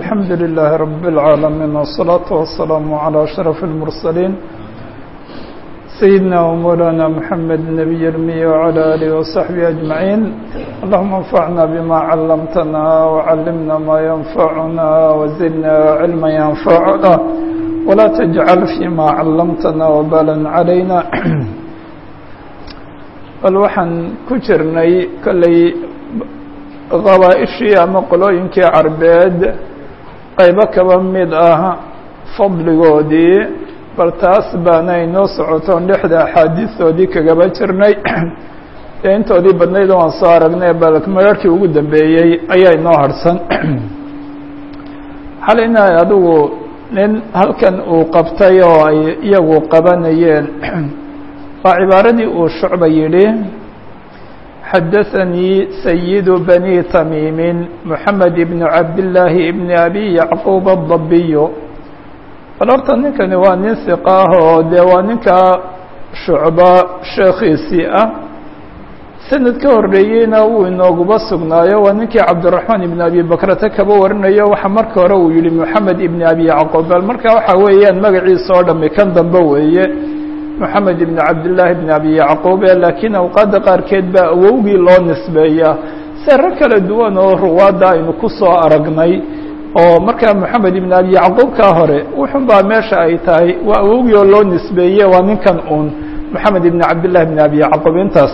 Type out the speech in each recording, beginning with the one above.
الحمد لله رب العالمين والصلاة والسلام على أشرف المرسلين سيدنا ومولانا محمد النبي الأمي وعلى آله وصحبه أجمعين. اللهم انفعنا بما علمتنا وعلمنا ما ينفعنا وزدنا علما ينفعنا ولا تجعل فيما علمتنا وبالا علينا. bal waxaan ku jirnay kolley qabaa-ishii ama qolooyinkii carbeed qaybo kaba mid ah fadligoodii, bal taas baana inoo socotoon dhexda axaadiistoodii kagaba jirnay ee intoodii badnayd waan soo aragnay, bal mararkii ugu dambeeyey ayaa inoo harhsan. xalayna adigu nin halkan uu qabtay oo ay iyagu qabanayeen waa cibaaradii uu Shucba yidhi xadaثanii sayidu bani tamiimin moxamed ibn cabdillaahi ibn abi yacquub addabiyo. bal horta ninkani waa nin hiqa ah oo dee waa ninka Shucba sheekhiisii ah, sanad ka horreeyeyna wuu inooguba sugnaayo, waa ninkii cabdiraxmaan ibn abi bakrata kaba warinayo. waxa marka hore uu yihi moxamed ibn abi yacquub, bal marka waxa weeyaan magaciisa oo dhami kan dambe weeye moxamed ibn cabdillaahi ibn abi yacquub, laakiin awqaadda qaarkeed baa awowgii loo nisbeeyaa se rag kala duwan oo ruwaadda aynu ku soo aragnay. oo markaa moxamed ibn abi yacquubkaa hore wuxun baa meesha ay tahay waa awowgii oo loo nisbeeye, waa ninkan uun moxamed ibn cabdillahi ibn abi yacquub intaas.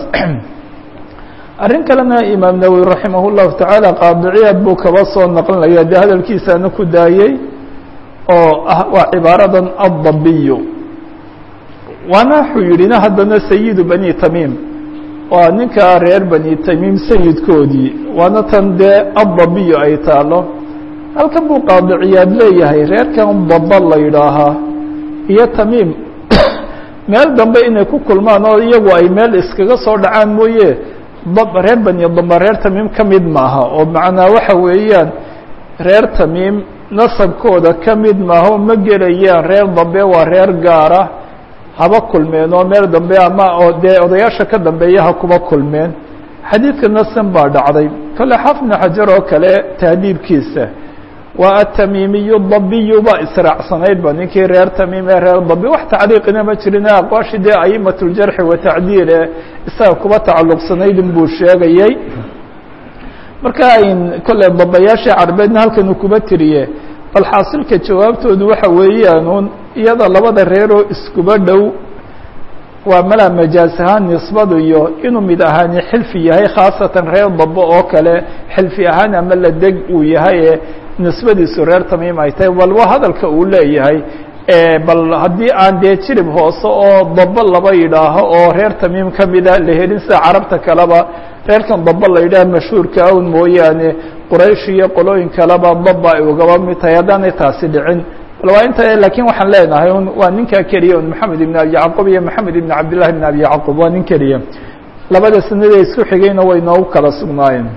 arrin kalena imaam nawowi raximah llahu tacaala qaadiciyaad buu kaba soo naqlinaya, dee hadalkiisaana ku daayey oo ah waa cibaaradan addabiyo. waana wuxuu yidhina haddana sayidu bani tamiim, waa ninka reer bani tamiim sayidkoodii, waana tan dee addabiyo ay taalo. halkan buu qaadiciyaad leeyahay reerkan daba la yidhaahaa iyo tamiim meel dambe inay ku kulmaan oo iyagu ay meel iskaga soo dhacaan mooye reer bani daba reer tamiim ka mid maaha, oo macnaa waxa weeyaan reer tamiim nasabkooda ka mid maaha oo ma gelayaan reer dambe, waa reer gaara haba kulmeen oo meel dambe ama oo dee odayaasha ka dambeeya ha kuba kulmeen. xadiidka nasan baa dhacday kale xaafid ibn xajar oo kale tahdiibkiisa waa atamiimiyu dabiyu baa israacsanayd ba ninkii reer tamiim ee reer dabi, wax tacliiqina ma jirin, aqwaashi dee a'imat ljarxi wa tacdiil ee isaga kuba tacalluqsanayd inbuu sheegayey. marka ayn kolley dabayaashii carbeedna halkan uu kuba tiriye, bal xaasilka jawaabtoodu waxa weeyaanuun iyada labada reeroo iskuba dhow waa malaa majaas ahaan nisbadu iyo inuu mid ahaani xilfi yahay, khaasatan reer dabo oo kale xilfi ahaan ama la deg uu yahay ee nisbadiisu reer tamiim ay tahay. bal waa hadalka uu leeyahay, bal haddii aan dee jirib hoose oo dabo laba yidhaaho oo reer tamiim ka mida la helin sida carabta kaleba reerkan dabo la yidhaah mashhuurka awn mooyaane quraysh iyo qolooyin kaleba daba ay ugaba mid tahay haddaanay taasi dhicin. bal waa inta, laakiin waxaan leenahay un waa ninkaa keliya un moxamed ibn abi yacquub iyo moxamed ibn cabdillahi ibn abi yacquub waa nin keliya. labada sanadee isku xigayna way noogu kala sugnaayeen.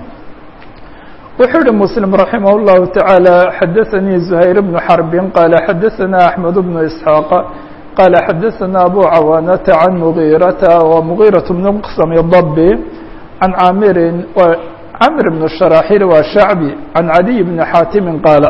wuxuu yihi muslim raximah اllahu taعaalى xadaثanii زuhayr bnu xarbin qaala xadaثana axmed bnu isxaaqa qaala xadaثana abu cawaanata can mugiirata wa mugiiraة bn qsam dabi can caamirin camir bn sharaxil waa shacbi can caliy bni xaatimi qaala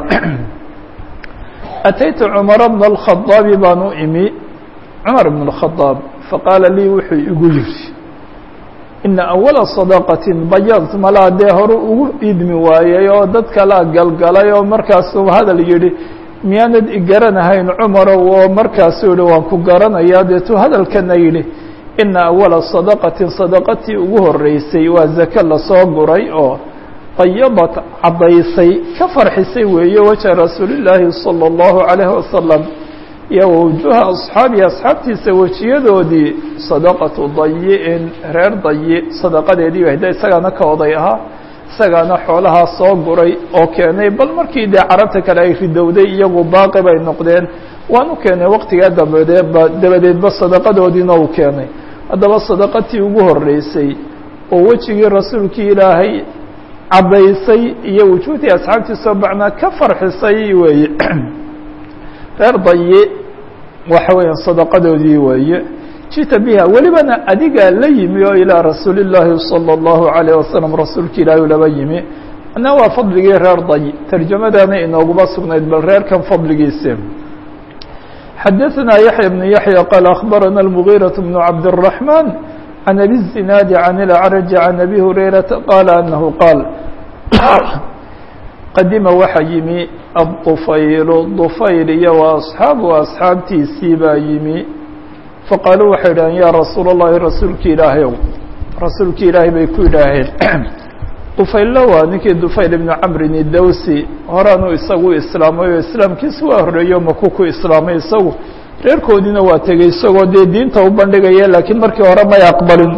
ataytu cumara bna اlkhadaabi baan u imi cumar bn اkhadaab faqaala lii wuxuu igu yihi ina awala sadaqatin bayad malaa dee hore ugu idmi waayey oo dad kalaa galgalay oo markaasuu hadal yidhi miyaanad igaranahayn cumarow, oo markaasuu yihi waan ku garanayaa. deetuu hadalkana yidhi ina awala sadaqatin sadaqatii ugu horeysay waa zake lasoo guray oo bayadat caddaysay ka farxisay weeye waja rasuulillaahi salى اllahu عalayhi wasalam iyo wujuha asxaabihi asxaabtiisa wejiyadoodii sadaqatu dayi-in reer dayi sadaqadeedii wahda, isagaana ka oday ahaa, isagaana xoolahaa soo guray oo keenay. bal markii dee carabta kale ay ridowday iyagu baaqi bay noqdeen, waan u keenay waqtigaa dabadeedba sadaqadoodiina uu keenay. haddaba sadaqatii ugu horeysay oo wejigii rasuulkii ilaahay caddaysay iyo wujuhdii asxaabtiisa macnaa ka farxisay weeye reer dayi waxa weeyaan sadaqadoodii weeye. jita biha welibana adigaa la yimi oo ilaa rasuuli llaahi salى اllahu عalayه wasalam rasuulka ilaahi laba yimi ana waa fadligii reer day tarjamadaana inooguma sugnayd bal reerkan fadligiisa xadaثna yaحyى بن yaحyى qال أخbarana المغيرة بن cabd الرحمن عن أbي الزناad عن الأعرج عن أbي هurayرaةa qال أنه qاal qadima waxa yimi الطufayl طufayl iyo وأصxaabu أصxaabtiisii baa yimi faqaaluu waxay idhaheen ya rasuul الlahi rasuulki ilaahayow rasuulki ilaahay bay ku yidhaaheen طufaylla waa ninkii dufayl ibnu camrin idawsi horaanu isagu islaamay oo islaamkiisa waa horreeyo maku ku islaamay isagu reerkoodiina waa tegey isagoo dee diinta u bandhigaya laakiin markii hore may aqbalin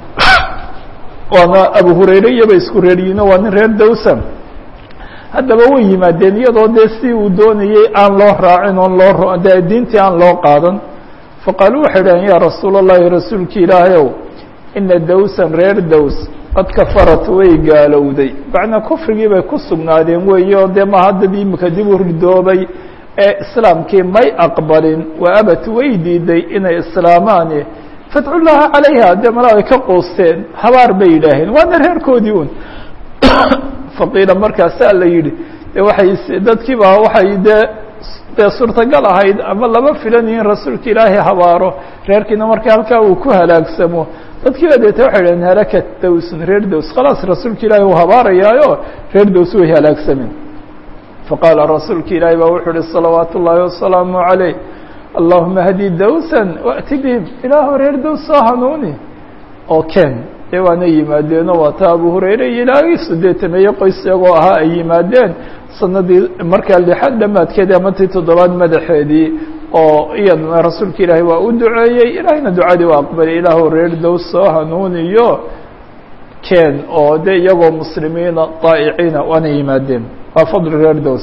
waana abu hurayre iyaba isku reeriyiino waa nin reer dawsa haddaba way yimaadeen iyadoo dee si uu doonayey aan loo raacin oon loo dee diintii aan loo qaadan faqaaluu waxay idhaheen ya rasuula الlahi rasuulki ilaahayow ina dawsan reer daws qad kafarat way gaalowday macnaa kufrigii bay ku sugnaadeen weeye oo dee ma haddadii imika dib u ridoobay ee islaamkii may aqbalin wa abat way diiday inay islaamaani fadcu llaha calayha dee mala ay ka quusteen habaar bay yidhaaheen waana reerkoodii un faqiila markaasaa la yidhi de waxay dadkii baa waxay dee suurtagal ahayd ama lama filan yihiin rasuulka ilaahay habaaro reerkiina marka halkaa uu ku halaagsamo dadkiiba deeta waxay dhaheen halakat dawsun reer daws khalaas rasuulka ilaahay uu habaarayaayo reer daws way halaagsameen faqaala rasuulka ilaahay baa wuxuu uhi salawaatu ullaahi wasalaamu calayh allahuma hadi dawsan waأti bihim ilaahu reer daws soo hanuuni oo ken dee waana yimaadeen oo waata abu hurayre iyo ilaagiisu dee tameeye qoys iyagoo ahaa ay yimaadeen sanadii markaa lixaad dhamaadkeedii amantii toddobaad madaxeedii oo iyadana rasuulka ilaahay waa u duceeyey ilaahayna ducadii waa aqbalay ilaahu reer daws soo hanuuniyo ken oo dee iyagoo muslimiina daa'iciina waana yimaadeen waa fadli reer daws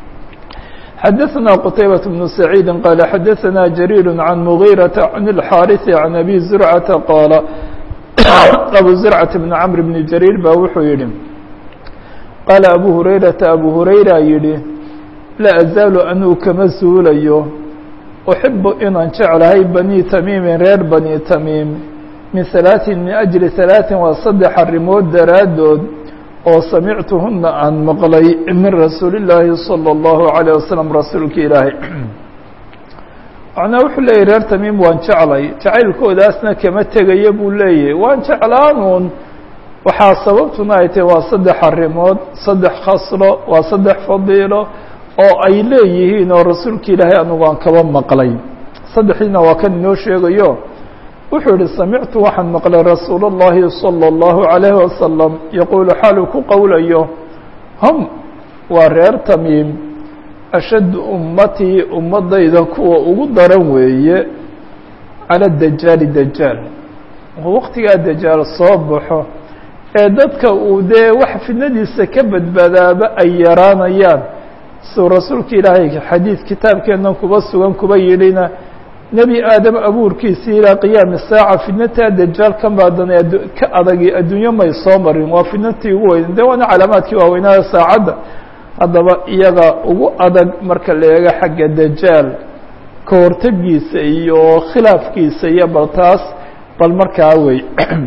xadaثna qtaybaة بن سacيidi qala xadaثna jarيir عan mغيرaةa عan الxاariث عan abi زurcata qaala abu زurcata بn cmr bn jarيir baa wuxuu yihi qaala abu hurayrata abu hurayra yihi laa azaalu anuu kama suulayo uxibu inaan jeclahay bani tamiimin reer bani tamiim min halaaثin min أjli halaaثin waa saddex arrimood daraaddood oo samictuhuna aan maqlay min rasuuli الlaahi salى الlahu عalيه wasalam rasuulka ilaahay macnaa wuxuu leeyahy reer tamiim waan jeclay jacaylkoodaasna kama tegaya buu leeyahy waan jeclaanuun waxaa sababtuna ay tahay waa saddex arrimood saddex khaslo waa saddex fadiilo oo ay leeyihiin oo rasuulka ilaahay anugu aan kaba maqlay saddexiina waa kan inoo sheegayo wuxuu yihi samictu waxaan maqlay rasuul الlahi salى الlahu عalayhi wasalam yaquulu xaaluu ku qowlayo hum waa reer tamiim ashaddu ummatii ummadayda kuwa ugu daran weeye cala dajaali dajaal waqtigaa dajaal soo baxo ee dadka uu dee wax fidnadiisa ka badbaadaaba ay yaraanayaan siduu rasuulka ilaahay xadiid kitaabkeennan kuba sugan kuba yidhina nebi aadam abuurkiisii ilaa qiyaami saaca fidnataa dajaal ka maadanay ka adagi adduunyo may soo marin waa fidnatii ugu weyn de waana calaamaadkii waaweynaayo saacadda haddaba iyaga ugu adag marka la eego xagga dajaal ka hortagiisa iyo khilaafkiisa iyo bal taas bal markaa wey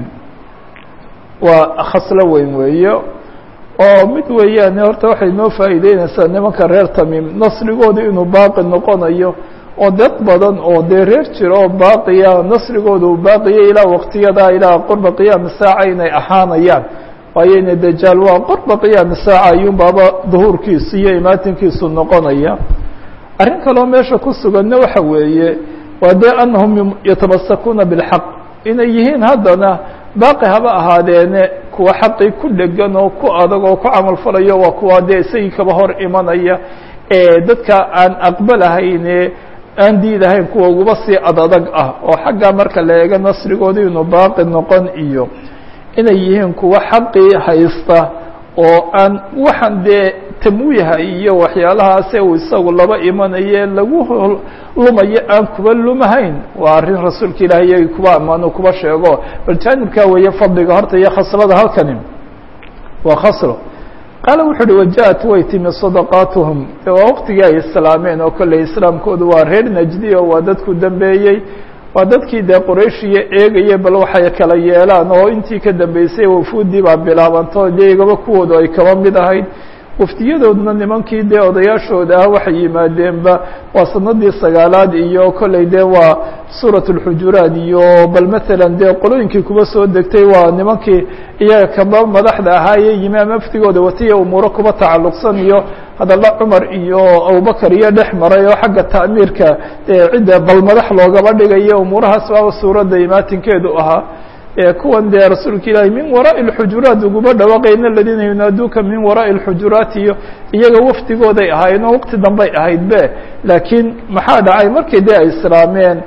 waa khaslo weyn weeye oo mid weeyaane horta waxay noo faa'iideynaysaa nimanka reer tamiim nasrigooda inuu baaqi noqonayo oo dad badan oo dee reer jira oo baaqiya nasrigooda uu baaqiya ilaa waqtiyadaa ilaa qurba qiyaami saaca inay ahaanayaan waayo ina dajaal waa qurba qiyaami saaca ayuun baaba duhuurkiisu iyo imaatinkiisu noqonaya arrin kaloo meesha ku suganna waxa weeye waa dee anahum yatamassakuuna bilxaq inay yihiin haddana baaqi haba ahaadeene kuwa xaqii ku dhegan oo ku adag oo ku camal falayo waa kuwa dee isagii kaba hor imanaya ee dadka aan aqbalahayne aan diidahayn kuwa uguba sii adadag ah oo xaggaa marka la eego nasrigooda inuu baaqi noqon iyo inay yihiin kuwa xaqii haysta oo aan waxaan dee tamwiiha iyo waxyaalahaase uu isagu laba imanaye lagu lumayo aan kuba lumahayn waa arrin rasuulka ilaahay iyagii kuba ammaano kuba sheego bal jaanibkaa weeye fadliga horta iyo khaslada halkani waa khaslo qaala wuxu uhi waja-at way timi sadaqaatuhum de waa waqtigii ay islaameen oo kolley islaamkoodu waa reer najdi oo waa dadku dambeeyey waa dadkii dee qurayshiya eegaya bal waxay kala yeelaan oo intii ka dambeysay wafuuddii baa bilaabanto dee igaba kuwoodu ay kaba mid ahayd waftiyadoodna nimankii dee odayaashooda ah waxay yimaadeenba waa sanadii sagaalaad iyo kolley dee waa suurat اlxujuraat iyo bal maalan dee qolooyinkii kuba soo degtay waa nimankii iyaga kaba madaxda ahaaye yimaam aftigooda watiya umuuro kuba tacalluqsan iyo hadalla cumar iyo abubakar iyo dhex maray oo xagga ta'miirka cidda bal madax loogaba dhigayo umuurahaas baaba suuradda imaatinkeedu ahaa kuwan dee rasuulka ilaahi min waraaءi اxujuraat uguma dhawaaqayna aladiina yunaaduuka min waraaءi اxujuraat iyo iyaga wafdigooday ahaayeen oo waqti dambay ahayd be laakiin maxaa dhacay markii dee ay islaameen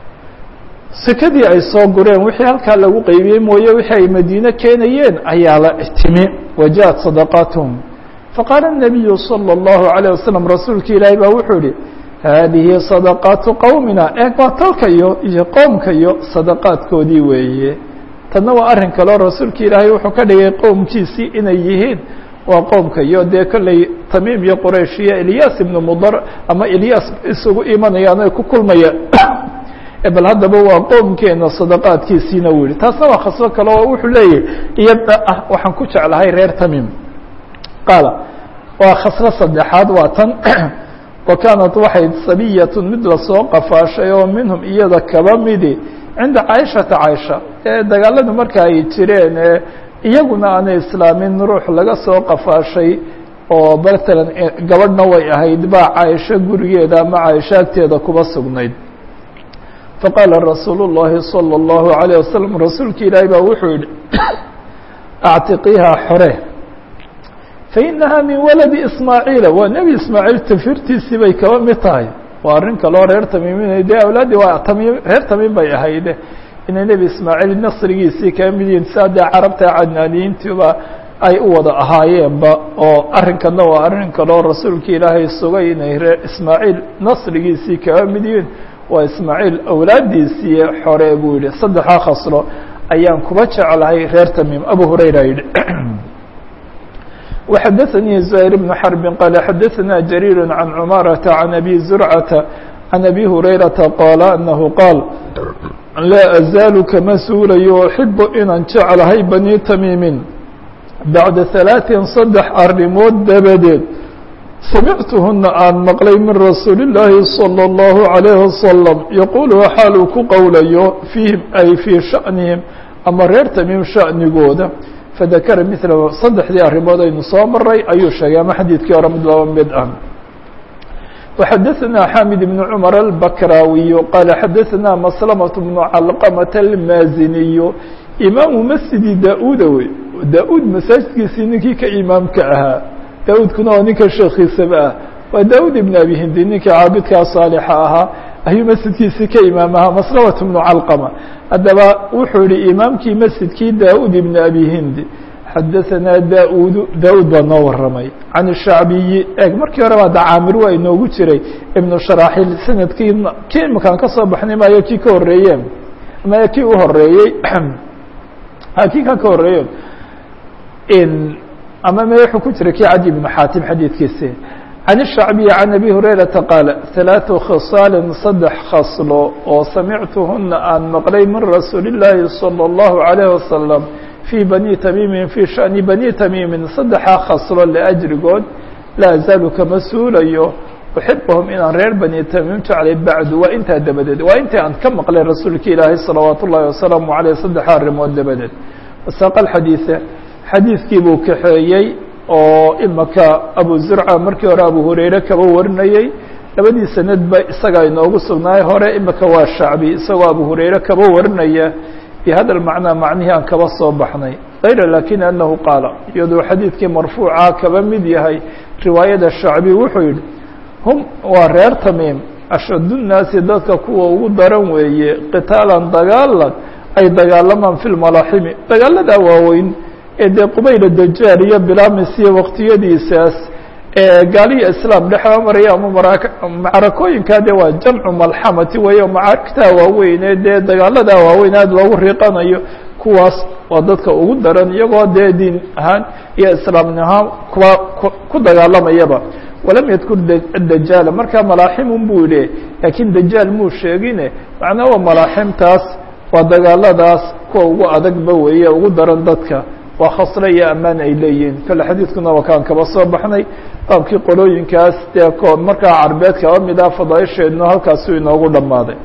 sekadii ay soo gureen wixii halkaa lagu qeybiyey mooye wixii ay madiine keenayeen ayaa la timi wajaءat sadaqaatهum faqaala الnabiyu salى الlahu عalيه wasalam rasuulka ilaahi baa wuxuu yihi haadihi sadaqaatu qowmina waa talkayo iyo qoomkayo sadaqaadkoodii weeye tanna waa arrin kaleo rasuulka ilaahay wuxuu ka dhigay qowmkiisii inay yihiin waa qoomkayo dee kolley tamiim iyo quraysh iyo elyaas ibnu mudar ama elyaas isugu imanayaan ay ku kulmayaan bal haddaba waa qoomkeena sadaqaadkiisiina u yihi taasna waa khasbo kale oo wuxuu leeyahy iyada ah waxaan ku jeclahay reer tamiim qaala waa khasro saddexaad waa tan wa kaanat waxay sabiyat mid lasoo qafaashay oo minhum iyada kaba midi cinda caaishata caaisha dagaaladu marka ay jireen iyaguna aanay islaamin ruux laga soo qafaashay oo matalan gabadhna way ahayd baa caaisho gurigeeda ama caaisho agteeda kuba sugnayd faqaala rasuulu الlahi salى الlahu عalيه wasalam rasuulka ilaahi baa wuxuu yihi actiqiiha xore fainaha min waladi ismaaciila waa nebi ismaaciil tafirtiisii bay kaba mid tahay waa arrin kaloo reer tamiimin dee awlaaddii waa tamiim reer tamiim bay ahayd inay nebi ismaaciil nasrigiisii kaba mid yihiin saa dee carabta cadnaaniyiintiba ay u wada ahaayeenba oo arrinkana waa arrin kaloo rasuulka ilaahay sugay inay reer ismaaciil nasrigiisii kaba mid yihiin waa ismaaciil awlaaddiisii xore buu yihi saddexaa khaslo ayaan kuba jeclahay reer tamiim abu hurayra yidhi وxdثnي زهير بن حرب قال xdثna جرير عن عمارة عن أبي زرعة عن أبي هريرة قال أنه قال لا أزاaل kama suulayo أحب inaan jeclahay بني تميم baعda ثaلاث صدح arimood dabadeed samicتهna aan maqlay min رasuuل اللahi صلى الله عليه وسلم يقول xaal uu ku qowlayo فيهim ay في شhأنiهim ama reer تميم شhأnigooda fadakara mila saddexdii arrimood aynu soo maray ayuu sheegay ama xadiidkii hore mid laba mid ah وxadaثna xamid بن cmر الbakraawiy qaala xadaثna maslamaة بن calqamaة الmaaziniy imaamu masjidi da-uda wey da-ud masaajidkiisii ninkii ka imaamka ahaa da-udkuna waa ninka sheekiisaba ah waa da-ud ibn abi hindi ninkii caabidkaa saalixa ahaa ayuu masjidkiisii ka imaam ahaa maslamaة بن calqama haddaba wuxuu yihi imaamkii masjidkii da-ud ibn abi hindi xadaثanaa da-ud baa noo waramay can الshacbiyi eeg markii hore baa dacaamir waa inoogu jiray ibnu sharaxil sanadkii kii imakaan ka soo baxnay maayo kii ka horeeye maya kii u horeeyey kii kan ka horeeye ama me wuxuu ku jiray kii cadi ibnu xaatim xadiidkiisi can الshacbiyi can abi hurayrata qaala ثalaaثu khisaal saddex khaslo oo samictuhuna aan maqlay min rasuuli الlaahi salى الlahu عalيه wasalam fii bani tamiimin fii shani bani tamiimin saddexaa khaslo liajrigood laa azaalu kama suulayo uxibahum inaan reer bani tamiim jeclay bacdu waa intaa dabadeed waa intii aan ka maqlay rasuulka ilaahay salawaat ullahi wasalaamu aleyh saddexaa arrimood dabadeed wasaaqa alxadiida xadiidkii buu kaxeeyey oo imaka abu zurca markii hore abu hurayre kaba warinayey labadii sanadba isagaa inoogu sugnaay hore imaka waa shacbi isagoo abu hurayre kaba warinaya bihada macnaa macnihii aan kaba soo baxnay kayra lakin anahu qaala iyadoo xadiidkii marfuuca kaba mid yahay riwaayada shacbi wuxuu yihi hum waa reer tamiim ashadu nnaasi dadka kuwa ugu daran weeye qitaalan dagaalan ay dagaalamaan fi lmalaaximi dagaaladaa waaweyn ee dee qubayla dajaal iyo bilaamisiya waqtiyadiisaas gaaliya islaam dhexda maraya ama macrakooyinkaa dee waa jamcu malxamati weeye macaarigtaa waaweyn ee dee dagaaladaa waaweyn aada loogu riiqanayo kuwaas waa dadka ugu daran iyagoo dee diin ahaan iyo islaamni ahaan kuwa ku dagaalamayaba walam yadkur dajaala markaa malaaximun buu yihi laakiin dajaal muu sheegine macnaa waa malaaximtaas waa dagaaladaas kuwa ugu adagba weeye ugu daran dadka waa khasle iyo ammaan ay leeyihiin kale xadiidkuna waa kaan kaba soo baxnay qaabkii qolooyinkaas dee markaa carbeed kaba mid ah fadaaisheedno halkaasuu inoogu dhammaaday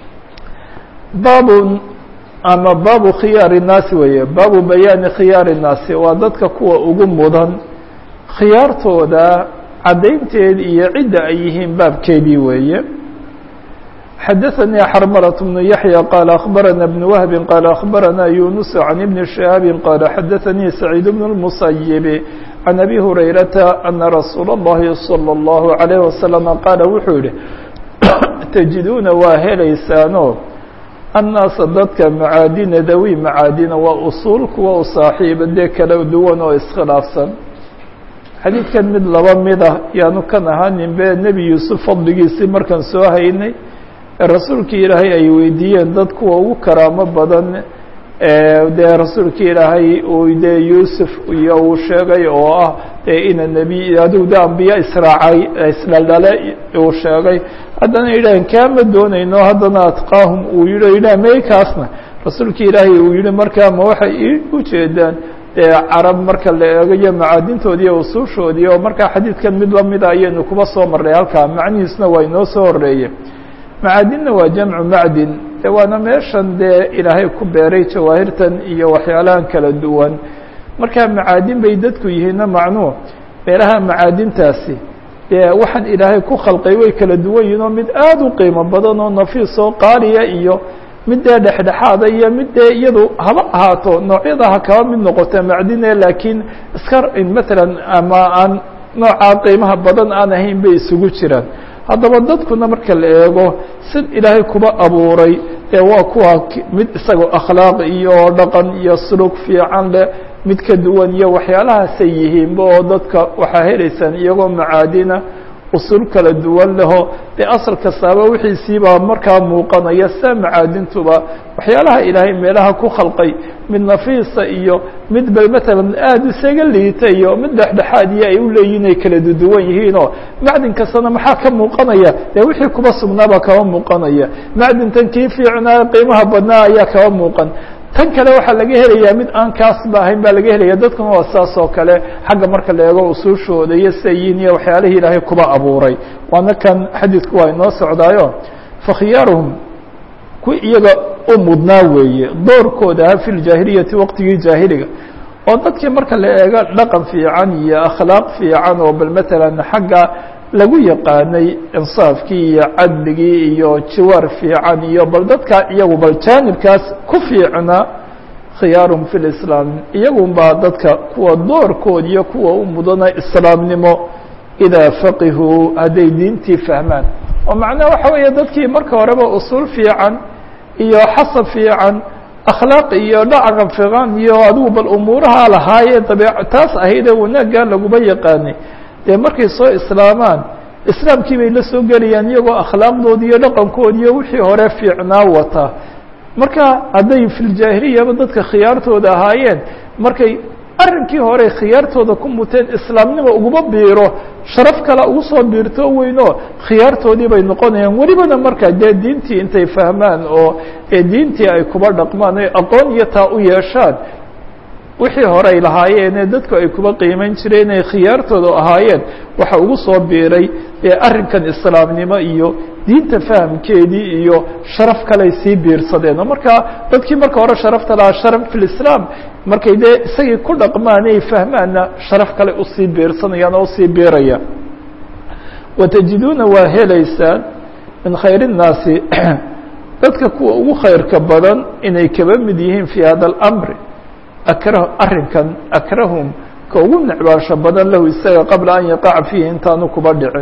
baabun ama baabu khiyaari الnaasi weeye baabu bayaani khiyaari الnaasi waa dadka kuwa ugu mudan khiyaartooda caddaynteed iyo cidda ay yihiin baabkeedii weeye xadaثnي xrmلة بن يحيى qال أخبرنا بن وهب qال أخبرنا يونس عن بن شهاب qال xadaثnي سعيد بن المسيب عن أبي هريرة أن رsuuل اللhi صلى الله عليه وسلم qاaل wuxuu yihi تجiduna waa helaysaano الناaس dadka macaadina dawi macaadina waa usuul kuwa u saaxiiba dee kala duwan oo iskhilaafsan xadiidkan mid laba mid ah yaanu kan ahaanin be nebi yuusuf fadligiisii markaan soo haynay rasuulkii ilaahay ay weydiiyeen dad kuwa ugu karaamo badan dee rasuulkii ilaahay uu dee yuusuf iyo uu sheegay oo ah dee ina nebi adigu de ambiya israacay isdhaldhale uu sheegay haddana yidhaaheen kaama doonayno haddana atqaahum uu yihi yidhah meykaasna rasuulkii ilaahay uu yihi markaa ma waxay ujeedaan dee carab marka la eegayo macaadintoodii iyo usuushoodii oo markaa xadiidkan mid lamida ayaynu kuba soo marnay halkaa macnihiisna waa inoo soo horeeye macaadinna waa jamcu macdin de waana meeshan dee ilaahay ku beeray jawaahirtan iyo waxyaalahan kala duwan markaa macaadin bay dadku yihiinna macnuu meelaha macaadintaasi dee waxaan ilaahay ku khalqay way kala duwan yihin oo mid aada u qiimo badan oo nafiis oo qaaliya iyo mid dee dhexdhexaada iyo mid dee iyadu haba ahaato noocyada ha kaba mid noqota macdine laakiin iska matalan ama aan noocaa qiimaha badan aan ahayn bay isugu jiraan haddaba dadkuna marka la eego sid ilaahay kuba abuuray dee waa kuwa mid isagoo akhlaaq iyo dhaqan iyo sulug fiican leh mid ka duwan iyo waxyaalahaasay yihiinba oo dadka waxaa helaysaan iyagoo macaadina usul kala duwan leho dee asal kastaaba wixiisiibaa markaa muuqanaya saa macaadintuba waxyaalaha ilaahay meelaha ku khalqay mid nafiisa iyo mid ba matalan aada isaga liita iyo mid dhexdhexaad iyo ay u leeyihin ay kala duwan yihiinoo macdin kastana maxaa ka muuqanaya dee wixii kuba sugnaabaa kaba muuqanaya macdintan kii fiicnaa qiimaha badnaa ayaa kaba muuqan tan kale waxaa laga helayaa mid aan kaasba ahayn baa laga helaya dadkuna waa saas oo kale xagga marka la eego usuushooda iyo sayin iyo waxyaalihii ilaahay kuba abuuray waana kan xadiidku waa inoo socdaayo fakhiyaaruhum ku iyaga u mudnaa weeye doorkooda aha fi ljaahiliyati waqtigii jaahiliga oo dadkii marka la eego dhaqan fiican iyo akhlaaq fiican oo bal matalan xagga lagu yaqaanay insaafkii iyo cadligii iyo jiwaar fiican iyo bal dadka iyagu bal jaanibkaas ku fiicna khiyaaruhum fi lislaam iyagun baa dadka kuwa doorkood iyo kuwa u mudana islaamnimo idaa faqihuu hadday diintii fahmaan oo macnaha waxa weeye dadkii marka horeba usuul fiican iyo xasab fiican akhlaaq iyo dhaqan fiican iyo adigu bal umuuraha lahaayee taas ahaydee wanaagga laguma yaqaanay dee markay soo islaamaan islaamkii bay la soo gelayaan iyagoo akhlaaqdoodi iyo dhaqankoodi iyo wixii hore fiicnaa wata marka hadday filjaahiliyaba dadka khiyaartooda ahaayeen markay arrinkii hore khiyaartooda ku muteen islaamnimo uguma biiro sharaf kale ugu soo biirto weyno khiyaartoodii bay noqonayaan welibana marka dee diintii intay fahmaan oo diintii ay kuba dhaqmaan ay aqoon iyo taa u yeeshaan wixii hore ay lahaayeene dadku ay kuba qiimayn jireen ay khiyaartooda ahaayeen waxa ugu soo biiray arrinkan islaamnimo iyo diinta fahamkeedii iyo sharaf kaley sii biirsadeen oo markaa dadkii marka hore sharafta lahaa sharaf fi lislaam markay dee isagii ku dhaqmaan ay fahmaanna sharaf kale usii biirsanayaan oo usii biirayaan watajiduuna waa helaysaan min khayr الnaasi dadka kuwa ugu khayrka badan inay kaba mid yihiin fii hada اlamri arrinkan akrahum ka ugu necbaasho badan lahu isaga qabla an yaqaca fiihi intaanu kuba dhicin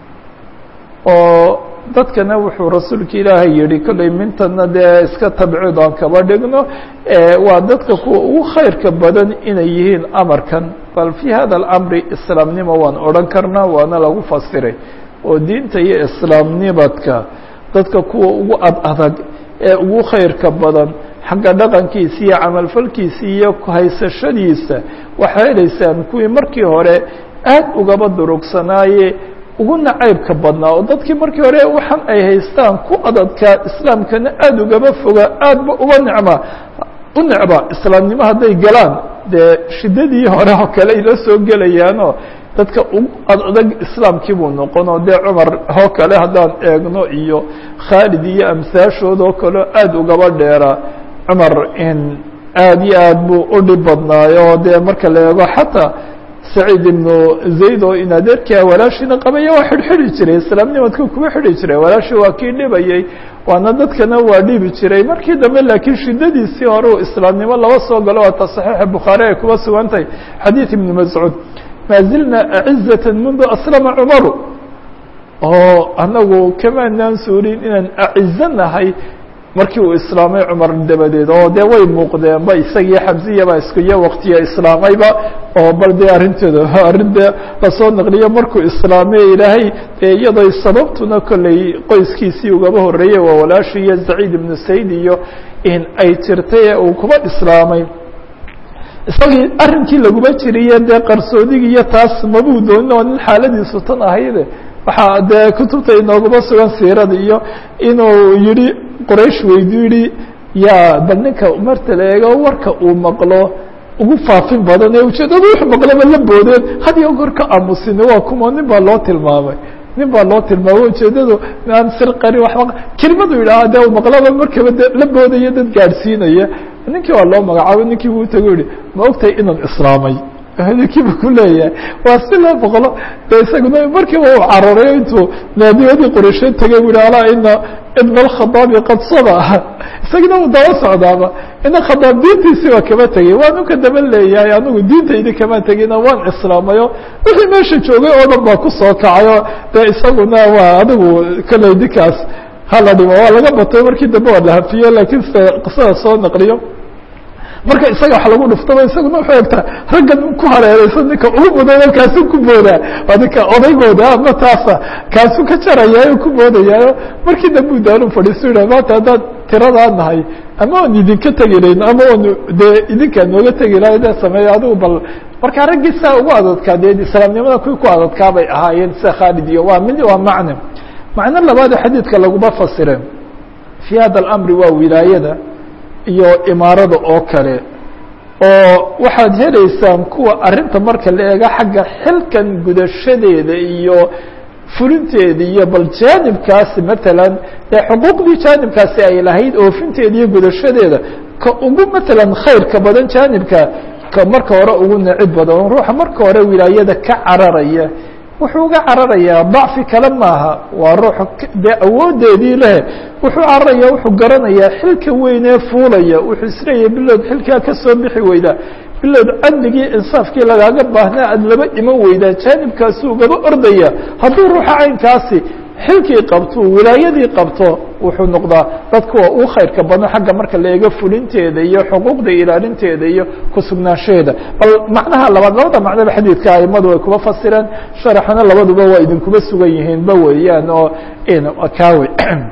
oo dadkana wuxuu rasuulka ilaahay yihi kollay mintana dee iska tabciid aan kaba dhigno waa dadka kuwa ugu khayrka badan inay yihiin amarkan bal fii hada alamri islaamnimo waan odhan karnaa waana lagu fasiray oo diinta iyo islaamnimadka dadka kuwa ugu adag ee ugu khayrka badan xagga dhaqankiisa iyo camalfalkiisa iyo haysashadiisa waxaa helaysaan kuwii markii hore aad ugaba durugsanaaye uguna caybka badnaa oo dadkii markii hore waxaan ay haystaan ku adadkaa islaamkana aada ugaba foga aadba uga u necba islaamnimo hadday galaan dee shiddadii hore oo kale ay la soo gelayaanoo dadka ugu adag islaamkii buu noqonoo dee cumar oo kale haddaan eegno iyo khaalid iyo amsaashood oo kaleo aada ugaba dheera cumar in aad iyo aad buu u dhib badnaayo dee marka la eego xataa saciid ibnu zayd oo in adeerkia walaashiina qabaya waa xidhxidhi jiray islaamnimadku kuma xidhi jiray walaashi waa kii dhibayay waana dadkana waa dhibi jiray markii dambe laakiin shiddadiisii hore uu islaamnimo laba soo galo waata saxiixa bukhaari ay kuba sugan tahay xadiid ibnu mascuud maa zilna acizata mundu aslama cumaru oo anagu kamaanaan suurin inaan acizo nahay markii uu islaamay cumar dabadeed oo dee way muuqdeenba isagii xamsiya baa iskuyo waqtiya islaamayba oo bal dee arrinteeda arrin dee lasoo naqliyo markuu islaamay ilaahay dee iyadoo sababtuna kolley qoyskiisii ugaba horreeyey waa walaashi iyo zaciid ibnu sayd iyo in ay jirtay uu kuba islaamay isagii arrinkii laguma jiriye dee qarsoodigii iyo taas mabuu doonin oo nin xaaladiisu tan ahayde waxaa dee kutubta inooguma sugan siirada iyo inuu yihi qoraysh weydu yihi yaa bal ninka marta la eego warka uu maqlo ugu faafin badan ee ujeedadu wuxuu maqlaba la boodeen had iyo goor ka aamusine waa kuma nin baa loo tilmaamay ujeedadu aan sirqani waxba kelimadu yidhaaha dee maqlaba markaba la boodaya dad gaadhsiinaya ninkii waa loo magacaabay ninkii buu utago yihi ma ogtahay inaan islaamay ninkiiba ku leeyahay waa si loo boqlo de isaguna markiiba uu cararay intuu naadiyadii qoreysheed tagay bu yihi alaa ina ibna alkhadaabi qad sada isagina uu daba socdaaba ina khadaab diintiisii waa kama tegay waan uka daba leeyahay anigu diintaydi kama tegina waan islaamayo wixii meesha joogay oo dhan baa kusoo kacayo dee isaguna waa adigu kale dinkaas hala dhimo waa laga batay markii dambe waa la hafiyo laakiin qisada soo naqliyo marka isaga wax lagu dhuftaba isaguna wuxuu egtaa raggan ku hareereysan ninka ugu mudan kaasu ku boodaa waa ninka odaygooda ama taasa kaasu ka jarayaayo ku boodayaayo markii dambe u daanu fadhiisu yidhah maanta haddaan tiradaa nahay ama oon idinka tegi layn ama oon dee idinkaa nooga tegi lahay dee sameeyo adigu bal markaa raggii saa ugu adadkaa dee islaamnimada kuwii ku adadkaa bay ahaayeen sida khaalid iyo waa mid waa macno labaada xadiidka laguma fasireen fii hada alamri waa wilaayada iyo imaarada oo kale oo waxaad helaysaan kuwa arrinta marka la eega xagga xilkan gudashadeeda iyo fulinteeda iyo bal jaanibkaasi matalan dee xuquuqdii jaanibkaasi ay lahayd oofinteeda iyo gudashadeeda ka ugu matalan khayrka badan jaanibka ka marka hore ugu necib badan ruuxa marka hore wilaayada ka cararaya wuxuu uga cararayaa dacfi kale maaha waa ruux dee awoodeedii leh wuxuu cararaya wuxuu garanayaa xilka weynee fuulaya wuxuu isleeyahay bilood xilkaa ka soo bixi weydaa bilood cadligii insaafkii lagaaga baahnaa aada laba iman weydaa jaanibkaasi ugaba ordaya hadduu ruuxa caynkaasi xilkii qabto wilaayadii qabto wuxuu noqdaa dadka waa uu khayrka badno xagga marka la eego fulinteeda iyo xuquuqda ilaalinteeda iyo kusugnaanshaheeda bal macnaha labaad labada macnoba xadiidka aimadu way kuba fasireen sharaxana labaduba waa idinkuba sugan yihiinba weeyaan oo kawe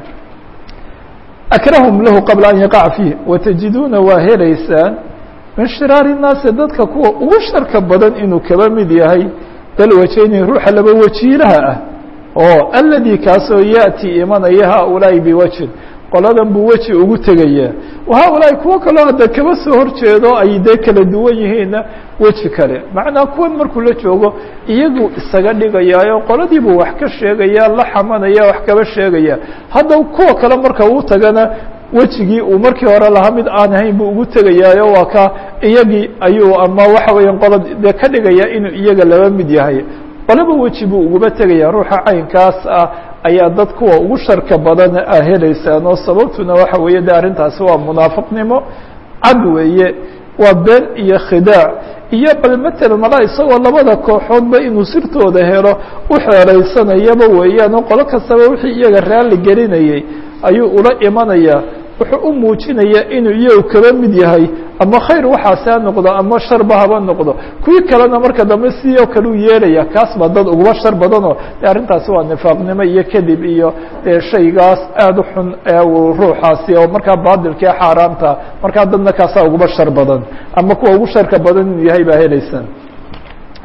akrahum lahu qabla an yaqaca fiih watajiduuna waa helaysaan min shiraari الnaasi dadka kuwa ugu sharka badan inuu kaba mid yahay dalwajeyni ruuxa laba wajiilaha ah oo aladi kaasoo yaأti imanaya haؤulaaءi biwajhin qoladan buu weji ugu tegaya haؤulaaءi kuwo kaloo hadda kaba soo horjeedo ay dee kala duwan yihiinna weji kale macnaa kuwan markuu la joogo iyagu isaga dhigayaayo qoladii buu wax ka sheegaya la xamanaya wax kaba sheegaya hadda kuwa kale marka uu tagana wejigii uu markii hore lahaa mid aan ahayn buu ugu tegayaayo waa ka iyagii ayuu ama waxa weeyaan qolad dee ka dhigaya inuu iyaga laba mid yahay qolaba weji buu uguba tegaya ruuxa caynkaas ah ayaa dad kuwa ugu sharka badan a helaysaan oo sababtuna waxa weeye de arrintaasi waa munaafiqnimo cad weeye waa been iyo khidaac iyo bal matalan malaa isagoo labada kooxoodba inuu sirtooda helo u xeeraysanayaba weeyaan oo qolo kastaba wixii iyaga raalli gelinayay ayuu ula imanaya wuxuu u muujinaya inuu iyagu kaba mid yahay ama khayr waxaasi ha noqdo ama sharba haba noqdo kuwii kalena marka dambe sidii oo kale u yeelaya kaas baa dad uguba shar badanoo de arrintaasi waa nifaaqnimo iyo kadib iyo dee shaygaas aada u xun ee uu ruuxaasi oo markaa baadilka ee xaaraamta markaa dadna kaasaa uguba shar badan ama kuwa ugu sharka badan inuu yahay baa helaysaan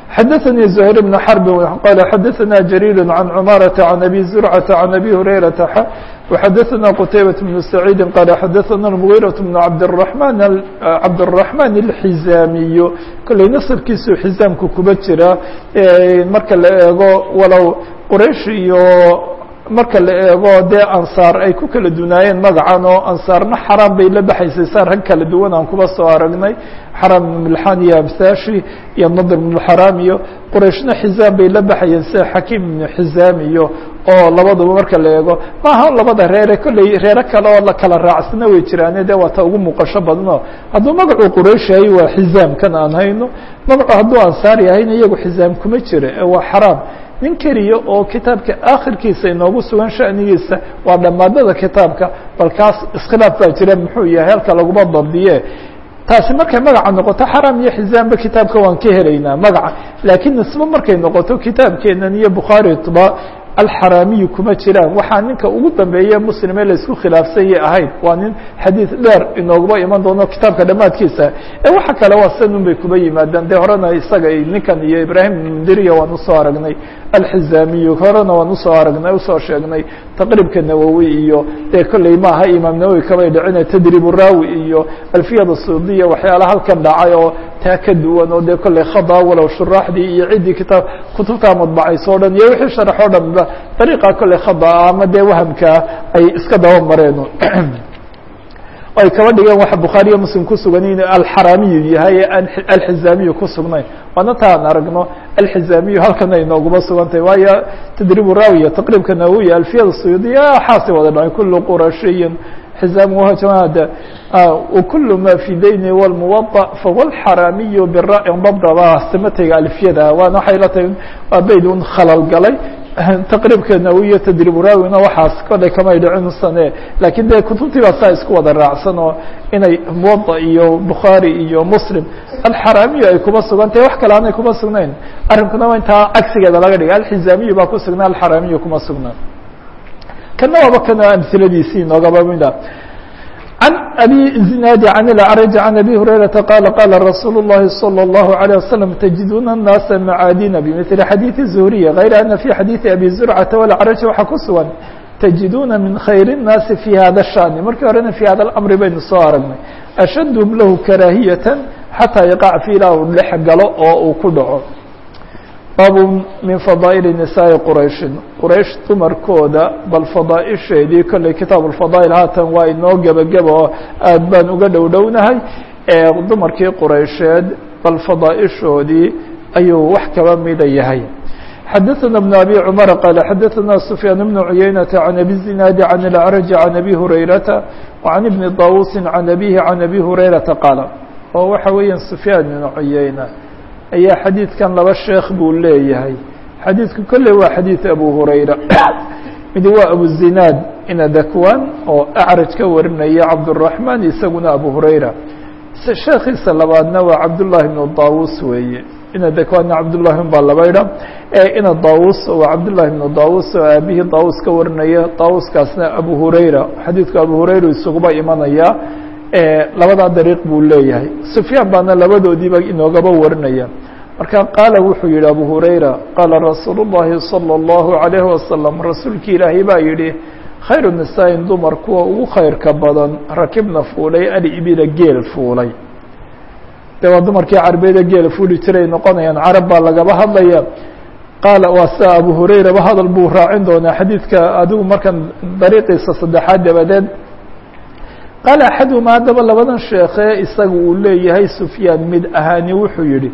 xadaثnي زهير بن حرب qال xadaثna جرير عن cماaرة عن أbي زرعة عن أbي هريرة وxadaثna qتيبة بن سعيد qال xadaثna المغيرة بن cabdالرحمن الحزاamiي kolley نصبkiisu xiزاamku kuba jira marka la eego walow qrayش iyo marka la eego dee ansaar ay ku kala dunaayeen magacan oo ansaarna xaraam bay la baxaysay saa rag kala duwan aan kuba soo aragnay xaram ibn milxaan iyo absaashi iyo nadr ibn اlxaraam iyo qurayshna xizaam bay la baxayeen sida xakiim ibnu xizaam iyo oo labaduba marka la eego maaha labada reere kolley reere kale oo la kala raacsana way jiraane dee waa ta ugu muuqasho badno hadduu magacuu quraysh yahay waa xizaam kan aan hayno magacu hadduu ansaar yahayna iyagu xizaam kuma jira waa xaraam nin keliya oo kitaabka akhirkiisa inoogu sugan shanigiisa waa dhamaadada kitaabka bal kaas iskhilaaf baa jira muxuu yahay halka laguma dabdiye taasi markay magaca noqoto xaram iyo xizaamba kitaabka waan ka helaynaa magaca laakiin nisbo markay noqoto kitaabkeenan iyo bukhaarituba alxaraamiyi kuma jiraan waxaa ninka ugu dambeeye muslime laisku khilaafsanye ahayd waa nin xadiid dheer inoogaba iman doono kitaabka dhammaadkiisa waxa kale waa sanun bay kuba yimaadaan dee horena isaga ninkan iyo ibrahim ibn mundiriya waan usoo aragnay alxizaamiyu horena waan usoo aragnay usoo sheegnay taqriibka nawowi iyo dee kolley maaha imaam nawowi kabay dhicina tadrib raawi iyo alfiyada suudiya waxyaalaha halkan dhacay oo taa ka duwan oo dee kolley khada walow shuraaxdii iyo ciddii kitaab kutubtaa madbacayso o dhan iyo wixii sharax o dhan dariiqa kolley khada ama dee wahamkaa ay iska daba mareen ay kaba dhigeen waxa bukhaariya muslim ku sugan in alxaraamiyu yahay alxizaamiyu ku sugnayn waana taan aragno alxizaamiyu halkan ay nooguma sugantahay waayo tadribu raawiya taqriibka nawowiya alfiyada suyuudiya xaasi wada dhacay kulu qurashiyin حزام وهجماد وكل ما في دين والموضع فهو الحرامي بالراء ضبط سمتي الفيدا وانا حيلتين بيد خلل قلي تقريب كنوية تدريب راوينا وحاس كله كما يدعون السنة لكن ده كتبتي بسايس كوا الرعسنا إن موضع إيو بخاري إيو مسلم الحرامي يكون سجن توحك لنا يكون سجنين أرمكنا وين تا عكسي هذا لقدي الحزامي يبقى سجنا الحرامي يكون سجنا كنا وبكنا أمثلة دي سين وقبل من ده عن أبي الزناد عن الأعرج عن أبي هريرة قال قال رسول الله صلى الله عليه وسلم تجدون الناس معادين بمثل حديث الزهرية غير أن في حديث أبي زرعة والأعرج وحكسوا تجدون من خير الناس في هذا الشأن مركورنا في هذا الأمر بين الصارم أشدهم له كراهية حتى يقع في له لحق له أو كدعه باب من فضائل نساء قريش تمركودا بالفضائل دي كل كتاب الفضائل هاتن واي نو جبجبا ادبان uga dhowdhownahay dumarkii quraysheed بالفضائل دي ayuu wax kaba mid yahay حدثنا ابن أبي عمر قال حدثنا سفيان بن عيينة عن أبي الزناد عن الأعرج عن أبي هريرة وعن ابن طاووس عن أبيه عن أبي هريرة قال وهو حويا سفيان بن عيينة أي حديث كان لبا الشيخ بقول لي حديث كله هو حديث أبو هريرة من هو أبو الزناد إن ذكوان أو أعرج كورنا يا عبد الرحمن يسقنا أبو هريرة الشيخ سلبنا وعبد الله بن الطاووس وهي إن ذكوان عبد الله بن بالبيرة إن الطاووس وعبد الله بن الطاووس وأبيه الطاووس كورنا يا طاووس كاسنا أبو هريرة حديث أبو هريرة يسقبا إيمانا يا labadaa dariiq buu leeyahay sufyaan baana labadoodiiba inoogaba warinaya marka qaala wuxuu yihi abu hurayra qaala rasuulu llahi salى اllahu عalayhi wasalam rasuulki ilaahay baa yihi khayru nisaain dumar kuwa ugu khayrka badan rakibna fuulay alibila geel fuulay de waa dumarkii carbeeda geela fuuli jiray noqonayaan carab baa lagaba hadlaya qaala waa sia abu hurayraba hadal buu raacin doonaa xadiidka adigu markan dariiqiisa saddexaad dabadeed qaal axaduhuma haddaba labadan sheekhe isaga uu leeyahay sufyaan mid ahaani wuxuu yihi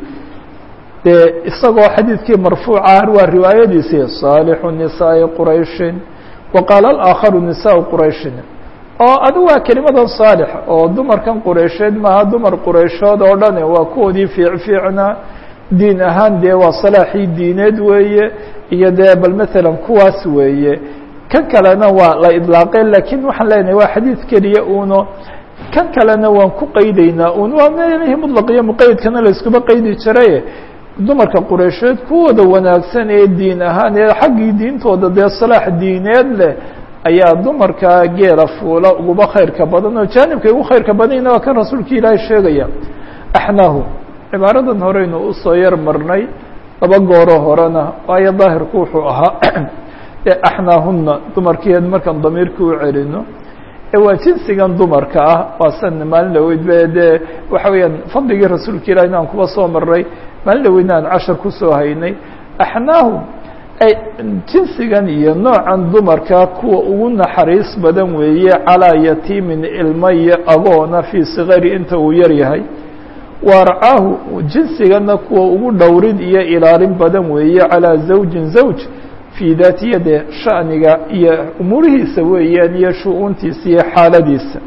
dee isagoo xadiidkii marfuuca waa riwaayadiisii saalixu nisaa'i qurayshin wa qaala alآakharu nisaau qurayshin oo adigu waa kelimadan saalix oo dumarkan quraysheed maaha dumar qurayshood oo dhane waa kuwoodii fiicnaa diin ahaan dee waa salaaxii diineed weeye iyo dee bal maalan kuwaas weeye kan kalena waa la idlaaqeen lakiin waxaan leenahay waa xadiid keliya uno kan kalena waan ku qaydaynaa un waa meelihii mudlaq iyo muqaydkana la iskuba qaydi jiray dumarka qureysheed kuwooda wanaagsan ee diin ahaan ee xaggii diintooda dee salaax diineed leh ayaa dumarka geela fuula uguba khayrka badan oo jaanibkay ugu khayrka badanyna waa kan rasuulka ilaahay sheegaya axnaahu cibaaradan horeynu usoo yar marnay laba gooro horena waayo daahirku wuxuu ahaa axnaahuna dumarkeed markaan damiirka u celino waa jinsigan dumarka ah waa san maalin dhaweydba dee waxa weeyaan fadligii rasuulka ilahi inaan kuba soo maray maalin dhaweydna aan cashar kusoo haynay axnaahu ay jinsigan iyo noocan dumarka kuwa ugu naxariis badan weeye calaa yatiimin ilmayo agoona fii sigari inta uu yar yahay waarcaahu jinsigana kuwa ugu dhowrid iyo ilaalin badan weeye calaa zawjin zawj fii daatiyade sha'niga iyo umuurihiisa weeyaan iyo shu-uuntiisa iyo xaaladiisa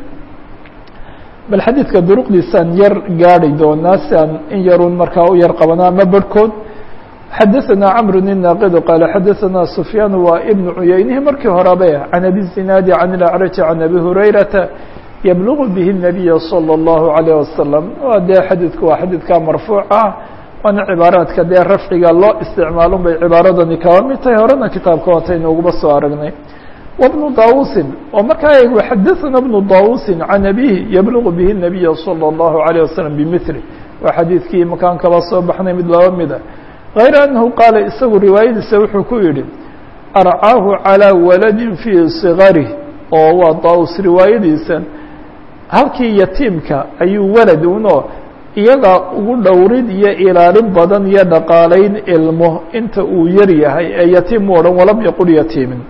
bal xadiidka duruqdiisaan yar gaadhi doonaa si aan in yaruun markaa u yar qabanaa ama barhkood xadaثna cmr الناaqd qال xadaثna سfyaan waa ibn cuyaynihi markii horebe can abi الزinaadi can الأcrج can abi hurayraةa yblغ bih النabiy slى الlaهu عalيه waslم dee xadiidku waa xadiidka marfuuc ah waana cibaaraadka dee rafciga loo isticmaalun bay cibaaradani kaba mid tahay horena kitaabka wataynu uguba soo aragnay وبن dawusi oo markaa eego xadaثna بن dawusi can abihi yblغ bih النabiy slى الlaهu عalيه waslم bmثli waa xadiidkii makaan kaba soo baxnay mid laba mida غayr أنhu qaala isagu riwaayadiisa wuxuu ku yihi arcaahu calىa waladi fii صigarih oo waa daus riwaayadiisa halkii yatiimka ayuu walad uno iyaga ugu dhowrid iyo ilaalin badan iyo dhaqaalayn ilmo inta uu yar yahay ee yatiim mu odhan walam yaqul yatiimin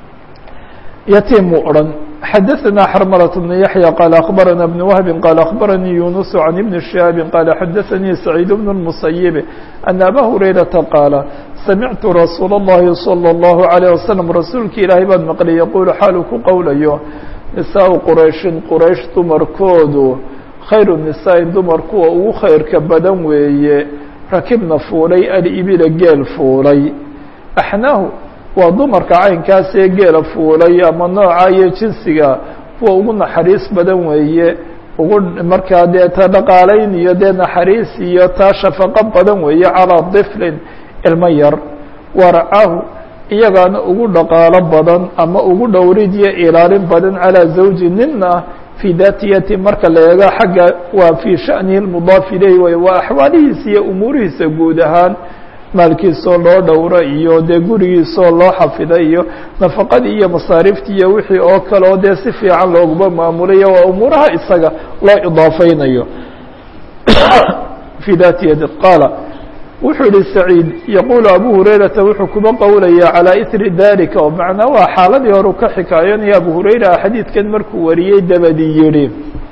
yatiim mu odhan xadaثna xrmlة بن yaحyى qال أخbarana بن وهب qال أخbaranii يuنس عن بن شهاaب qال xadaثnii سعيid بن المسيب أن أbا هurayرaةa qاaل samictu رasuul الlahi صلى الlaه عليه وسلم rasuulka ilaahay baan maqlay yqul xaalu ku qowlayo نisaaءu qurayshin quraysh dumarkoodu khayru النisaaءi dumar kuwa ugu khayrka badan weeye rakibna fuulay alibila geel fuulay axnaahu waa dumarka caynkaasee geela fuulay ama nooca iyo jinsiga kuwa ugu naxariis badan weeye ugu markaa dee ta dhaqaalayn iyo dee naxariis iyo taa shafaqo badan weeye calىa طiflin ilmo yar warcaahu iyagaana ugu dhaqaalo badan ama ugu dhowrid iyo ilaalin badan calىa zawji nina fii daatiyati marka la eego xagga waa fii sha'nihi اmudaaf ilayh way waa axwaalihiisa iyo umuurihiisa guud ahaan maalkiisoo loo dhowro iyo dee gurigiisoo loo xafiday iyo nafaqadii iyo masaariftii iyo wixii oo kale oo dee si fiican looguma maamulayo waa umuuraha isaga loo idaafeynayo fii daatiyati qaala wuxuu yihi saciid yaquulu abu hurayrata wuxuu kuba qowlaya calىa ithri dalika oo macnaa waa xaaladii hore u ka xikaayonaya abu hurayra xadiidkan markuu wariyey dabadii yihi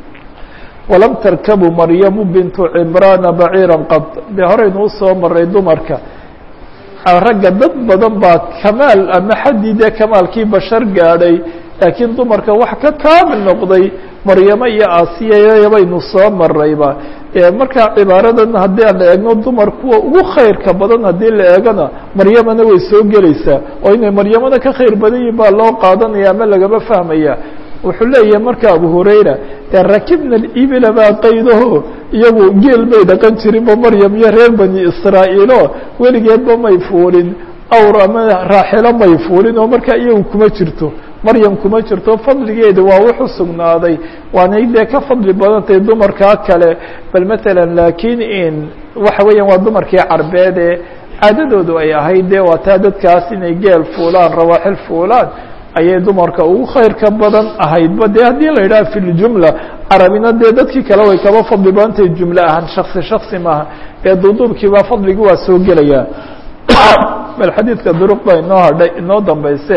walam tarkabu maryamu bintu cimraana baciira qad dee horeynu usoo maray dumarka ragga dad badan baa kamaal ama xaddii dee kamaalkii bashar gaadhay laakiin dumarka wax ka kaamil noqday maryamo iyo aasiya baynu soo marayba markaa cibaaradan haddii aan la eegno dumar kuwa ugu khayrka badan haddii la eegona maryamana way soo gelaysaa oo inay maryamana ka khayr badan yihin baa loo qaadanaya ama lagama fahmaya wuxuu leeyahay marka abu hurayra dee rakibna ibila baa qaydaho iyagu geel bay dhaqan jirinba maryam iyo reer bani israa'iilo weligeedba may fuulin awr ama raaxilo may fuulin oo markaa iyagu kuma jirto maryam kuma jirto fadligeeda waa wuxu sugnaaday waanay dee ka fadli badantahay dumarkaa kale bal matalan laakiin in waxa weeyaan waa dumarkii carbeed ee caadadoodu ay ahayd dee waa taa dadkaas inay geel fuulaan rawaaxil fuulaan ayay dumarka ugu khayrka badan ahaydba dee haddii la yidhaha fi ljumla carabina dee dadkii kale way kaba fadli badantahay jumle ahaan shaksi maaha ee duuduubkiiba fadligi waa soo gelaya bal xadiidka duruq baa inoo hadhay inoo dambayse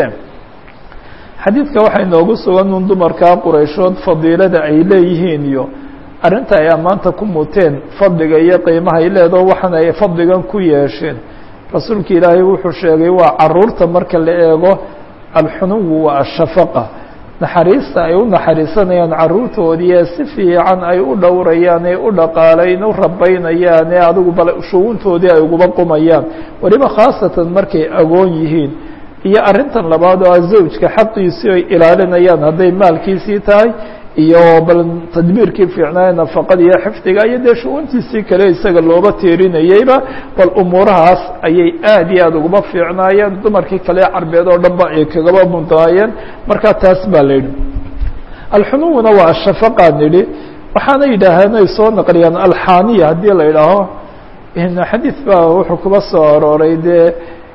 xadiidka waxaa inoogu sugan un dumarkaa qurayshood fadiilada ay leeyihiin iyo arrinta ay ammaanta ku muteen fadliga iyo qiimaha ay leedaho waxaana ay fadligan ku yeesheen rasuulka ilaahay wuxuu sheegay waa caruurta marka la eego alxunuwu waa ashafaqa naxariista ay u naxariisanayaan caruurtoodii ee si fiican ay u dhowrayaan ee u dhaqaalayn u rabaynayaan ee adigu bal shuguntoodii ay uguba qumayaan weliba khaasatan markay agoon yihiin iyo arrintan labaad oo zawjka xaqiisii ay ilaalinayaan hadday maalkiisii tahay iyo bal tadbiirkii fiicnaaye nafaqada iyo xifdiga iyo dee shu-uuntiisii kale isaga looba teerinayeyba bal umuurahaas ayay aad iyo aad uguma fiicnaayeen dumarkii kale carbeed oo dhan ba ay kagaba mudnaayeen markaa taas baa la yidhi alxunuwuna waa ashafaqaa nidhi waxaana yidhaaheen ay soo naqliyaan alxaaniya haddii la yidhaaho xadiid baa wuxuu kuba soo arooray dee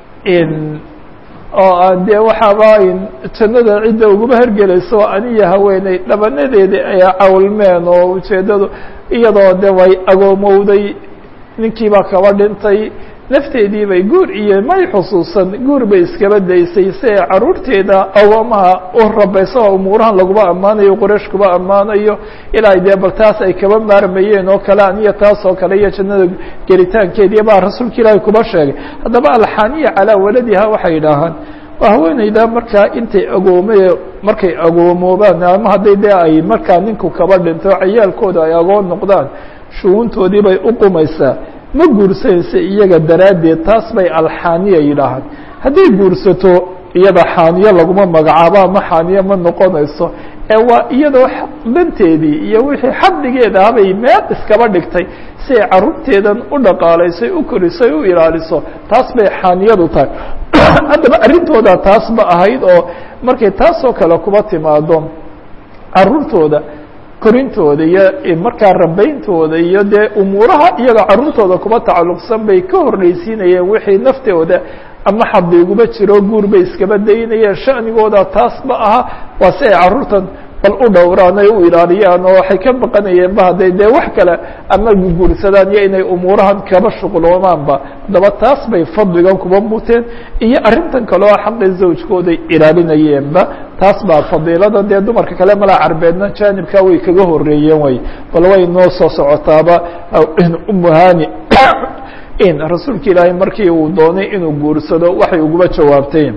oo aan dee waxaaba jannada cidda uguma hergelayso aniyo haweeney dhabanadeeda ay cawlmeen oo ujeeddadu iyadoo de way agoomowday ninkii baa kaba dhintay nafteedii bay guur iyo may xusuusan guur bay iskaba daysay si ay caruurteeda awoomaha u rabayso oo umuurahan laguma ammaanayo qoraysh kuba ammaanayo ilaa dee bal taas ay kaba maarmayeen oo kale aniyo taas oo kale iyo jannada gelitaankeedii baa rasuulka ilaahay kuba sheegay haddaba alxaaniya calaa waladiha waxay yidhaahaan waa haweeneyda markaa intay markay agoomoobaan ama hadday dee ay markaa ninku kaba dhinto ciyaalkooda ay agoon noqdaan shuguntoodii bay u qumaysaa ma guursanaysa iyaga daraaddeed taas bay alxaaniya yidhaahaan hadday guursato iyada xaaniyo laguma magacaabo ama xaaniyo ma noqonayso ee waa iyadoo danteedii iyo wixii xadligeeda habay meel iskaba dhigtay si ay carruurteedan u dhaqaalaysay u korisay u ilaaliso taas bay xaaniyadu tahay haddaba arrintooda taas ba ahayd oo markay taasoo kale kuba timaado carruurtooda korintooda iyo markaa rabayntooda iyo dee umuuraha iyaga carruurtooda kuba tacalluqsan bay ka horreysiinayeen wixii naftooda ama xaddi iguba jiro guur bay iskaba daynayeen sha'nigooda taas ba aha waa si ay carruurtan bal u dhowraan ay u ilaaliyaan oo waxay ka baqanayeen ba hadday dee wax kale ama guursadaan iyo inay umuurahan kaba shuqloomaanba haddaba taas bay fadligan kuba muteen iyo arrintan kale oo xaqi zawjkooday ilaalinayeenba taas baa fadiilada dee dumarka kale malaa carbeedna jaanibka way kaga horeeyeen way bal way noo soo socotaaba umuhani rasuulka ilaahay markii uu doonay inuu guursado waxay uguba jawaabteen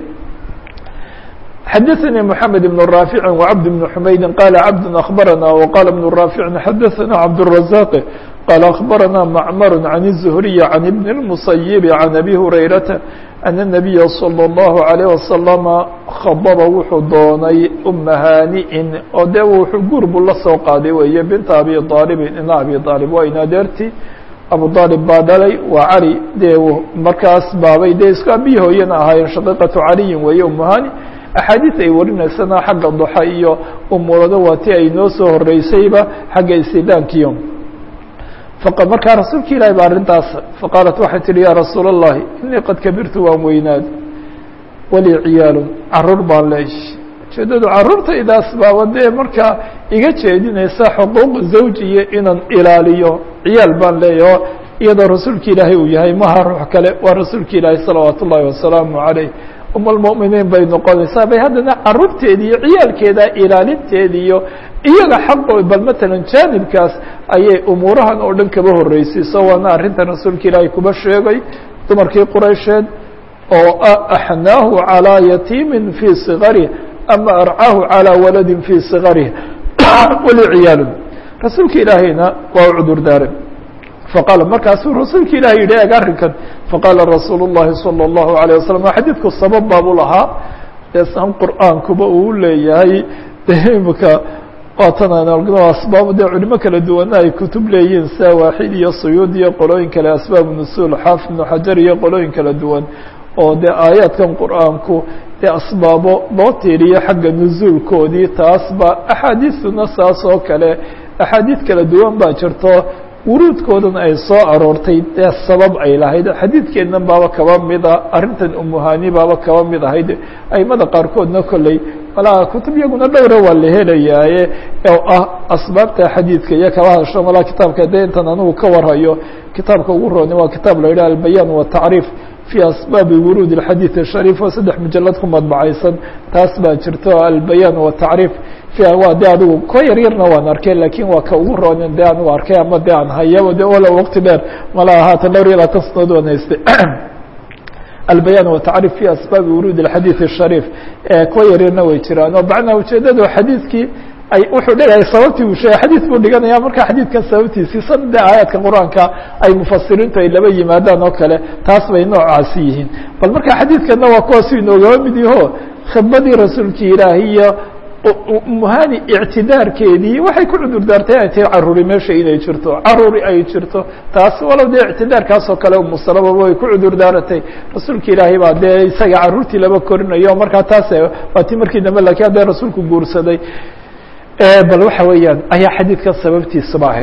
xdثnي محمد بن رافع وعبد بن حمyد قال عبد أخبرنا وقال بن رافع حدثنا عبد الرزاق قال أخبرنا معمر عن الزهري عن ابن المصيب عن أبي هريرة أن النبي صلى الله عليه وسلم خضب wuxuu doonay هانئ oo de wuxuu gurbu la soo qaaday wey بنت أبي طالب ina أبي طالب waa in adeerti abu طالب baa dhalay waa cali dee markaas baabay de isku abihi hooyana ahaayeen shaقيqaة caliyin weeye هانئ axaadiid ay warinaysana xagga duxa iyo umuurada waa ti ay noo soo horeysayba xagga istidaankiyo markaa rasuulka ilahi ba arrintaas faqaalat waxay tihi ya rasuul الlahi inii qad kabirtu waan weynaad walii ciyaalun caruur baan leesh ujeedadu caruurtaydaas baaba dee markaa iga jeedinaysa xuquuq zawjiya inaan ilaaliyo ciyaal baan leeyaho iyadoo rasuulka ilaahay uu yahay maha ruux kale waa rasuulka ilaahi salawaat ullahi wasalaamu عaleyh umulmu'miniin bay noqonaysaa bay haddana carruurteedi iyo ciyaalkeeda ilaalinteedi iyo iyaga xaqo bal matalan jaanibkaas ayay umuurahan oo dhan kaba horreysiiso waana arrintan rasuulka ilaahay kuba sheegay dumarkii quraysheed oo axnaahu calىa yatiimin fii sigarih ama arcaahu calىa waladin fii sigarih wali ciyaalun rasuulka ilaahayna waa u cudur daaray faqaala markaasuu rasuulka ilahi yidhi eeg arrinkan faqaala rasuulu الlahi salى الlahu عalيه wasalam xadiidku sabab baabu lahaa dee san qur'aankuba uu leeyahay de imika waatan asbaab dee culimo kala duwana ay kutub leeyihiin sia waaxid iyo suyuud iyo qolooyin kale asbaab nusuul xaafid ibnu xajar iyo qolooyin kala duwan oo dee aayaadkan qur'aanku dee asbaabo loo tiiriyo xagga nusuulkoodii taas ba axaadiistuna saas oo kale axaadiid kala duwan baa jirto wuruudkoodan ay soo aroortay dee sabab ay lahayd xadiidkeednan baaba kaba mida arrintan umuhani baaba kaba mid ahayd aimada qaarkoodna kolley malaa kutub iyaguna dhowra waa la helayaaye oo ah asbaabta xadiidka iyo kaba hadasho malaa kitaabka dee intan anigu ka warhayo kitaabka ugu rooni waa kitaab la yidhaha albayaan watacriif في asbaabi wuruud الxadiiث الsharيif oo 3 mujalad ku madbacaysan taas baa jirto albayaan watacriif waa de adigu ko yar yarna waan arkay lakin waa ka ugu roonin de anigu arkay ama de aan hayaba de wala waqti dheer mala haatan dhowr iyo 20 sanadood waan haystay albayaan watacriif fi asbaabi wuruud الxadiiث الsharيif ko yar yarna way jiraan oo macnaa ujeedadu xadiidkii ay wuxuu dhigaya sababtii uu sheegay xadiid buu dhiganaya marka xadiidkan sababtiisii sade aayaadka qur-aanka ay mufasiriintu ay laba yimaadaan oo kale taas bay noocaasi yihiin bal marka xadiidkana waa kuwaasuu inoogaba mid yaho khidmadii rasuulki ilaahi iyo muhani ictidaarkeedii waxay ku cudur daartay ay tahay caruuri meesha inay jirto caruuri ay jirto taas walow dee ictidaarkaas oo kale umusalababa way ku cudur daaratay rasuulka ilaahay baa dee isaga caruurtii laba korinayo markaa taas waa ti markii dambe lakiin haddee rasuulku guursaday bal waxa weeyaan ayaa xadiidkan sababtiisaba ahayd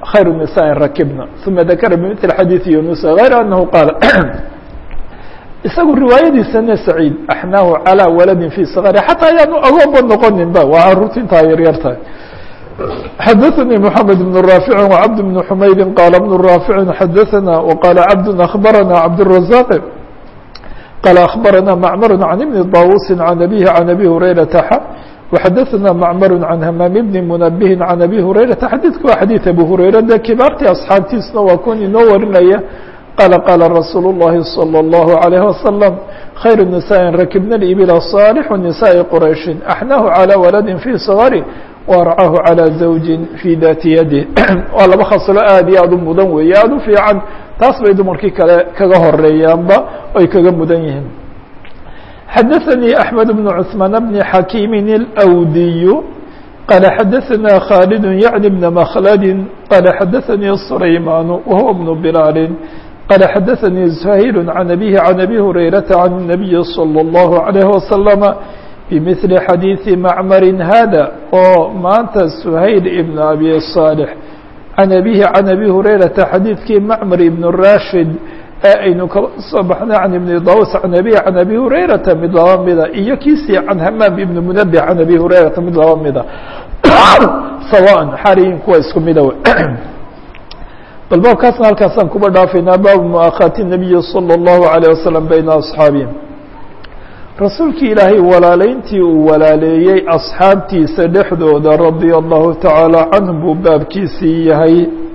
khayr النisاء rakibna ثuma dakara bmثل xadيiث yuنuس غayr أنه qaal isagu riwaayadiisana سacيid أxnaahu عalى waladi fي صغr xataa ayaanu agoonba noqoninba waa caruurta intaa yaryar tahay xadaثnي محamed بن رافع وcبد بن حmaydi qاla بن رافع xadaثna وqال cبد أخbarana cبدالرزاq qال أخbarana معmر عن بن طاوuس عن أbيه عن أbي هريرة وxadaثna معmر عن hmام بن منبه عن أbي هريرة xadيثku waa xadيiث أbي هريرة de kibaartii أصxaabtiisna waa kun inoo warinaya qال qاla رasuuل اللhi صلى الله عليه وسلم khayر النساء rakبna الإبل صالح نساء qرayشhi أxnاه عlى walد في صغر وarcaahu عalى زawji في dati yadih waa laba khaslo aad iyo aad u mudan weeye aad u fiican taas bay dumarkii kale kaga horeeyaanba ay kaga mudan yihiin xadaثnي أحmed بن cثmaan بن xakيm الأwdiy qال xadaثna khالد yعnي بن مkhlد qال xadaثnي سlayman وهuو بن بlال qال xadaثnي زhayr عن أbيه عن أbي هريرة عن النبي صلى الله عليه وسلم بمثل xadيiث معmر hذا oo maanta سhayl بن أbي صالح عن أbيه عن أbي هريرة xadيiثkii معmر بن rashid ee aynu kala soo baxnay can iبن dاوس عن أbيه عن أbي هريرةa mid laba mida iyo kiisii can hmام بن منبه عن أbي هريرةa mid laba mida sawاء xariyin kuwa isku mida bal baabkaasna halkaasaan kuba dhaafaynaa baabu مؤakhاaةi النaبiي صلى الله عليه وسلم بيna أصحاaبه rasuulkii ilaahay walaaleyntii uu walaaleeyey asxaabtiisa dhexdooda radia allahu tacaala canhum buu baabkiisii yahay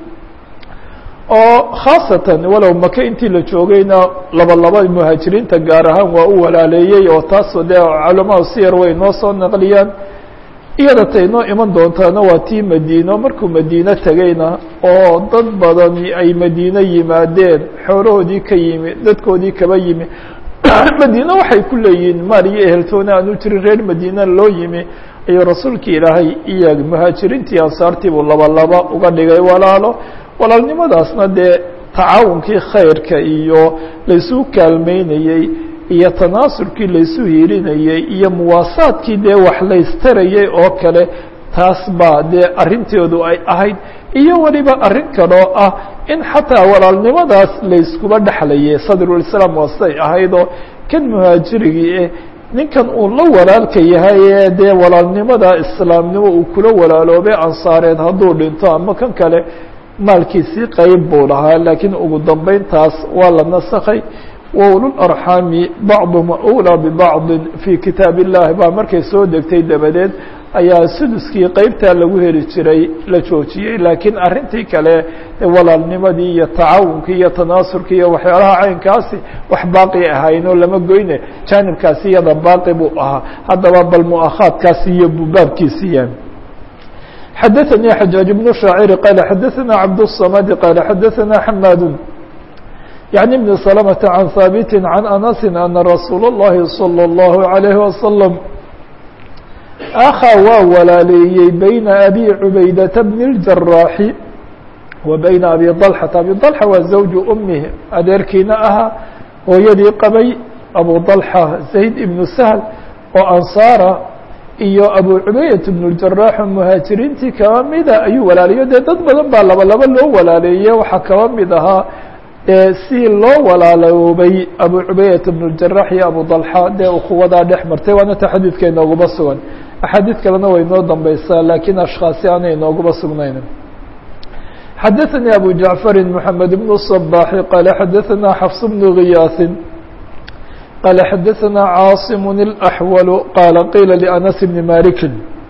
oo khaasatan walow maka intii la joogayna laba muhaajiriinta gaar ahaan waa u walaaleeyey oo taasoo dee culamaadu siyar way noo soo naqliyaan iyada tay noo iman doontaana waa tii madiino markuu madiino tegayna oo dad badani ay madiino yimaadeen xoolahoodii ka yimi dadkoodii kaba yimi madiine waxay ku leeyihiin maal iyo eheltoona aanu jirin reer madiina loo yimi ayuu rasuulkii ilaahay iyo muhaajiriintii ansaartii buu laba uga dhigay walaalo walaalnimadaasna dee tacaawunkii khayrka iyo laysu kaalmeynayey iyo tanaasurkii laysu hiilinayey iyo muwaasaadkii dee wax laystarayey oo kale taas baa dee arrinteedu ay ahayd iyo weliba arrin kaloo ah in xataa walaalnimadaas layskuba dhexlayay sadrulislaam waa siday ahaydoo kan muhaajirigii ninkan uu la walaalka yahay ee dee walaalnimada islaamnimo uu kula walaaloobay ansaareed hadduu dhinto ama kan kale maalkiisii qeyb buu lahaa laakiin ugu dambeyntaas waa la nasakhay waulularxaami bacduhum awlaa bibacdin fii kitaab illahi baa markay soo degtay dabadeed ayaa suduskii qeybtaa lagu heli jiray la joojiyey laakiin arrintii kale walaalnimadii iyo tacaawunkii iyo tanaasurkii iyo waxyaalaha caynkaasi wax baaqi ahayn oo lama goyne jaanibkaasi iyada baaqi buu ahaa haddaba bal mu'akhaadkaasi iyo bubaabkiisi yahay xadaثnي xajaaج بن شhaacir qال xadaثna cabdالصmd qال xadaثna xmاad يعني بن سلمة عن ثابت عن أنس أن رsuuل اللhi صلى الله عليه وسلم أخا waa walaaleeyey بين أbي عubaydة بن الجراح و بين أbي طلحة أbي طلحة waa زوج أmه adeerkiina ahaa hooyadii qabay أbو طلحة زayd بن سهل oo أنصاara iyo أbو عubayة بن الجراح مهاaجiriintii kaba mida ayuu walaalayo dee dad badan baa laba loo walaaleeye waxaa kaba mid ahaa si loo walaaloobay abu cubayata bn اjarax iyo abu dalxa dee ukuwadaa dhex martay waana ta xadiidka inooguma sugan axaadiid kalena way noo dambeysaa laakiin ashkhaasi aanay inooguma sugnayn xadaثnي abu jaعفari mحamed بن الصباحi qala xadaثna xfs بن غiyaaثi qala xadaثna cاaصم الأحول qala qiila لأنس بن maliki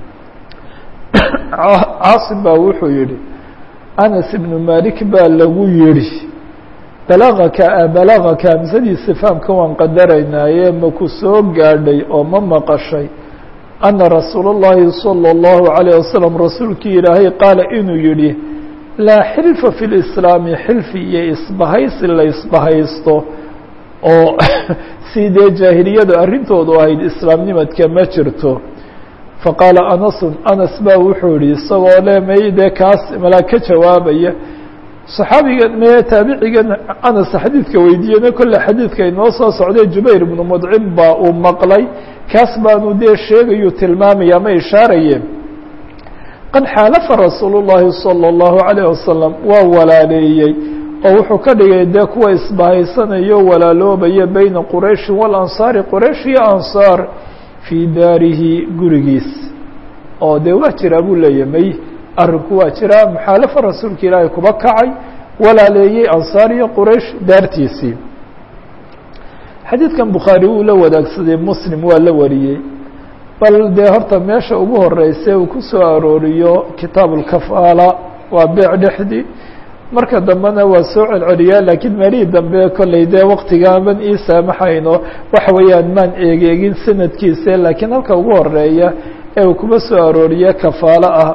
cاaصم baa wuxuu yihi أنس بن malik baa lagu yihi balagaka hamsadiisi fahamka waan qadaraynaaye maku soo gaadhay oo ma maqashay ana rasuul الlahi salى الlahu عalيه wasalam rasuulkii ilaahay qaala inuu yihi laa xilfa fi اlislaami xilfi iyo isbahaysi la isbahaysto oo sidee jaahiliyadu arrintoodu ahayd islaamnimadka ma jirto faqaala anasun anas baa wuxuu yihi isagoo le may dee kaas malaa ka jawaabaya صaxaabiga mee taabicigan anas xadiidka weydiiyena kolle xadiidka inoo soo socday jubayr ibnu mudcim baa uu maqlay kaas baanu dee sheegayu tilmaamaya ma ishaaraye qad xaalafa rasuulu الlahi salى الlahu عalيه wasalam waa walaaleeyey oo wuxuu ka dhigay dee kuwa isbahaysanayo walaaloobaya beyna qurayshi walansaari quraysh iyo ansaar fii daarihi gurigiis oo dee waa jiraa buu leeyahy may arinku waa jiraa muxaalafa rasuulka ilaahay kuba kacay walaaleeyey ansaar iyo quraysh daartiisii xadiidkan bukhaari wuu la wadaagsaday muslim waa la wariyey bal dee horta meesha ugu horeyse uu ku soo arooriyo kitaab ulkafaala waa beec dhexdii marka dambena waa soo celceliyaa laakiin meelihii dambe kolley dee waktigaaban ii saamaxayno waxa weeyaan maan eegin sanadkiisa laakiin halka ugu horeeya ee uu kuma soo arooriye kafaalo ah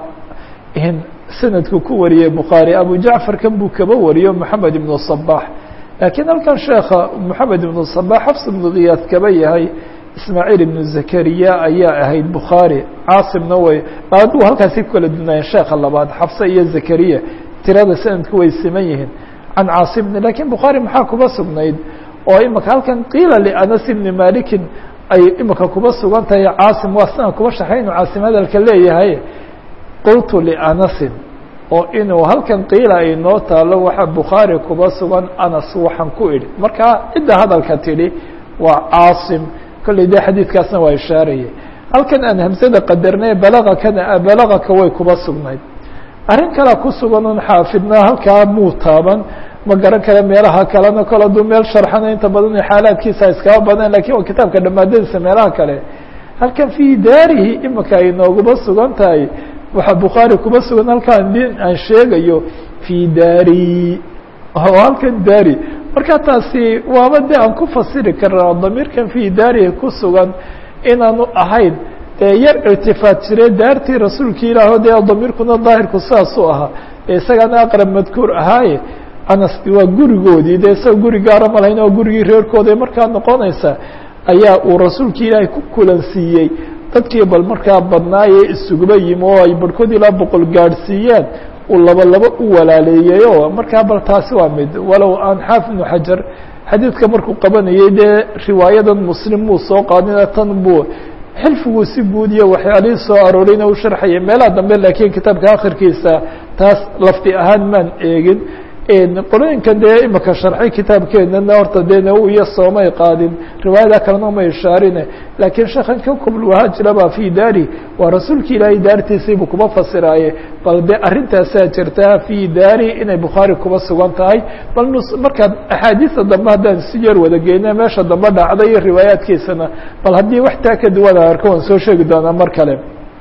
in sanadku ku wariyey bukhaari abu jacfar kan buu kaba wariyo moxamed ibnu صabax laakiin halkan sheekha moxamed ibnu صabax xafs ibnu khiyaas kaba yahay ismaaciil ibnu zakariya ayaa ahayd bukhaari caasimna way aduu halkaasi ku kala dunaayeen sheekha labaad xafse iyo zakariya tirada sanadku way siman yihiin can caasimni lakiin bukhaari maxaa kuba sugnayd oo imika halkan qiila lianas ibni malikin ay imika kuba sugan tahay caasim waa sidan kuba shaxaynu caasim hadalka leeyahay qultu lianasin oo inuu halkan qiila ay noo taalo waxaa bukhaari kuba sugan anas waxaan ku idhi marka cidda hadalka tidhi waa caasim kolley dee xadiidkaasna waa ishaarayay halkan aan hamsada qadarnay balagaka way kuba sugnayd arrin kalea ku sugan un xaafidna halkaa muu taaban ma garan kara meelaha kalena kol hadduu meel sharxana inta badan xaalaadkiisa iskaba badan lakin waa kitaabka dhamaadadiisa meelaha kale halkan fii daarihi imika ay nooguba sugan tahay waxaa bukhaari kuba sugan halkaan aan sheegayo fii daari oo halkan daari marka taasi waaba de aan ku fasiri karnaa damiirkan fii daarihi ku sugan inaanu ahayn yar irtifaad jire daartii rasuulka ilaah dee damiirkuna daahirku saasuu ahaa isagana aqrab madkuur ahaaye anas waa gurigoodii dee isaga guri gaara ma lahayn oo gurigii reerkooda markaa noqonaysa ayaa uu rasuulka ilaahay ku kulansiiyey dadkii bal markaa badnaaye isuguba yimi oo ay barhkood ilaa 100 gaadhsiiyeen uu laba u walaaleeyeyo markaa bal taasi waa mid walow aan xaafid ibnu xajar xadiidka markuu qabanayay dee riwaayadan muslim muu soo qaadina tan buu xilfiguu si guud iyo waxyaalihii soo aroorayna u sharxayay meelaha dambe laakiin kitaabka akhirkiisa taas lafti ahaan maan eegin qolooyinkan dee imika sharxay kitaabkeenana horta dee naw iyo soomay qaadin riwaayada kalena ma ishaarine laakiin sheekhan ka kubulwahaajira baa fii daari waa rasuulka ilaahay daartiisiibuu kuma fasiraaye bal dee arrintaasaa jirtaa fii daari inay bukhaari kuba sugan tahay bal markaad axaadiista dambe haddaan si yar wada geyna meesha dambe dhacday iyo riwaayaadkiisana bal haddii wax taa ka duwan arko waan soo sheegi doonaa mar kale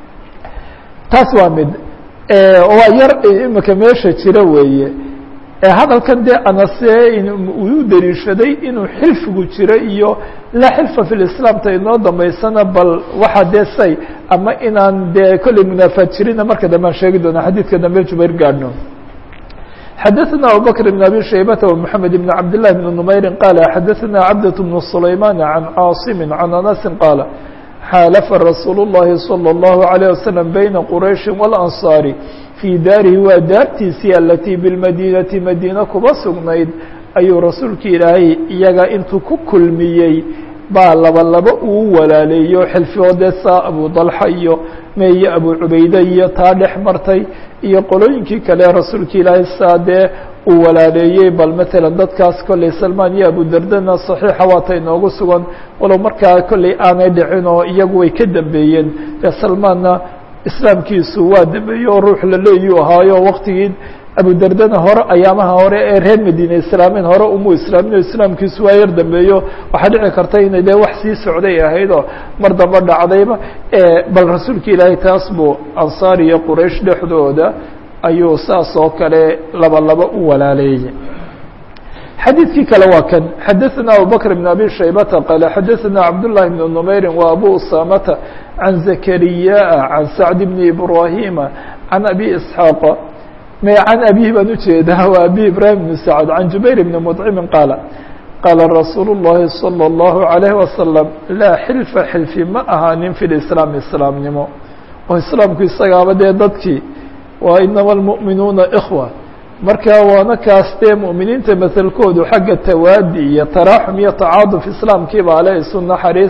taas waa mid waa yar imika meesha jira weeye hadalkan dee anase uu u daliishaday inuu xilfigu jiro iyo laa xilfa fi lislaamta inoo dambaysana bal waxa dee say ama inaan dee kolley munaafaad jirina marka dambe aan sheegi doona xadiidka dambe jubayr gaadhno xadaثna abubakr بn abi shaybata ومحamed بn cabd لlah بn نmayri qaala xadaثna cabdaة بn سulayman can caaصimi can anasi qaala xaalafa rasuul الlahi salى الlahu عalيه waslم bayna qurayشhi wاlanصaari fii daarihi waa daartiisii alatii bilmadiinati madiina kuba sugnayd ayuu rasuulka ilaahay iyaga intuu ku kulmiyey baa laba uu walaaleeyo xilfigoodee saa abu dalxa iyo meeye abu cubayde iyo taa dhex martay iyo qolooyinkii kale rasuulka ilaahay saa dee uu walaaleeyey bal matalan dadkaas kolley salmaan iyo abu dardana saxiixa waata inoogu sugan walow markaa kolley aanay dhicin oo iyagu way ka dambeeyeen dee salmaanna islaamkiisu waa dambeeye oo ruux la leeyuu ahaayo waktigii abudardana hore ayaamaha hore ee reer madiine islaameen hore umu islaamin oo islaamkiisu waa yar dambeeyo waxaa dhici karta inay dee wax sii socday ahayd oo mar dambe dhacdayba bal rasuulka ilaahay taas buu ansaar iyo quraysh dhexdooda ayuu saas oo kale laba u walaaleeyey xadiidkii kale waa kan xadaثna abubakr بn abi shaybata qaala xadaثna cabdالlahi بn نmayri wa abu usamata can zakariyaa can sacd bni ibrahima can abi isxaaq can abihi baan ujeedaa waa abi ibrahim bn sacd can jubayr bni mطcimi qaala qaala rasuulu الlahi salى الlahu عalيه wasalam laa xilfa xilfi ma ahaanin fi lislaam islaamnimo oo islaamku isagaaba dee dadkii waa inama اlmuؤminuuna ikhwa marka waana kaas dee muؤminiinta maselkoodu xagga tawaadi iyo taraaxum iyo tacaaduf islaamkiiba ale isu naxariis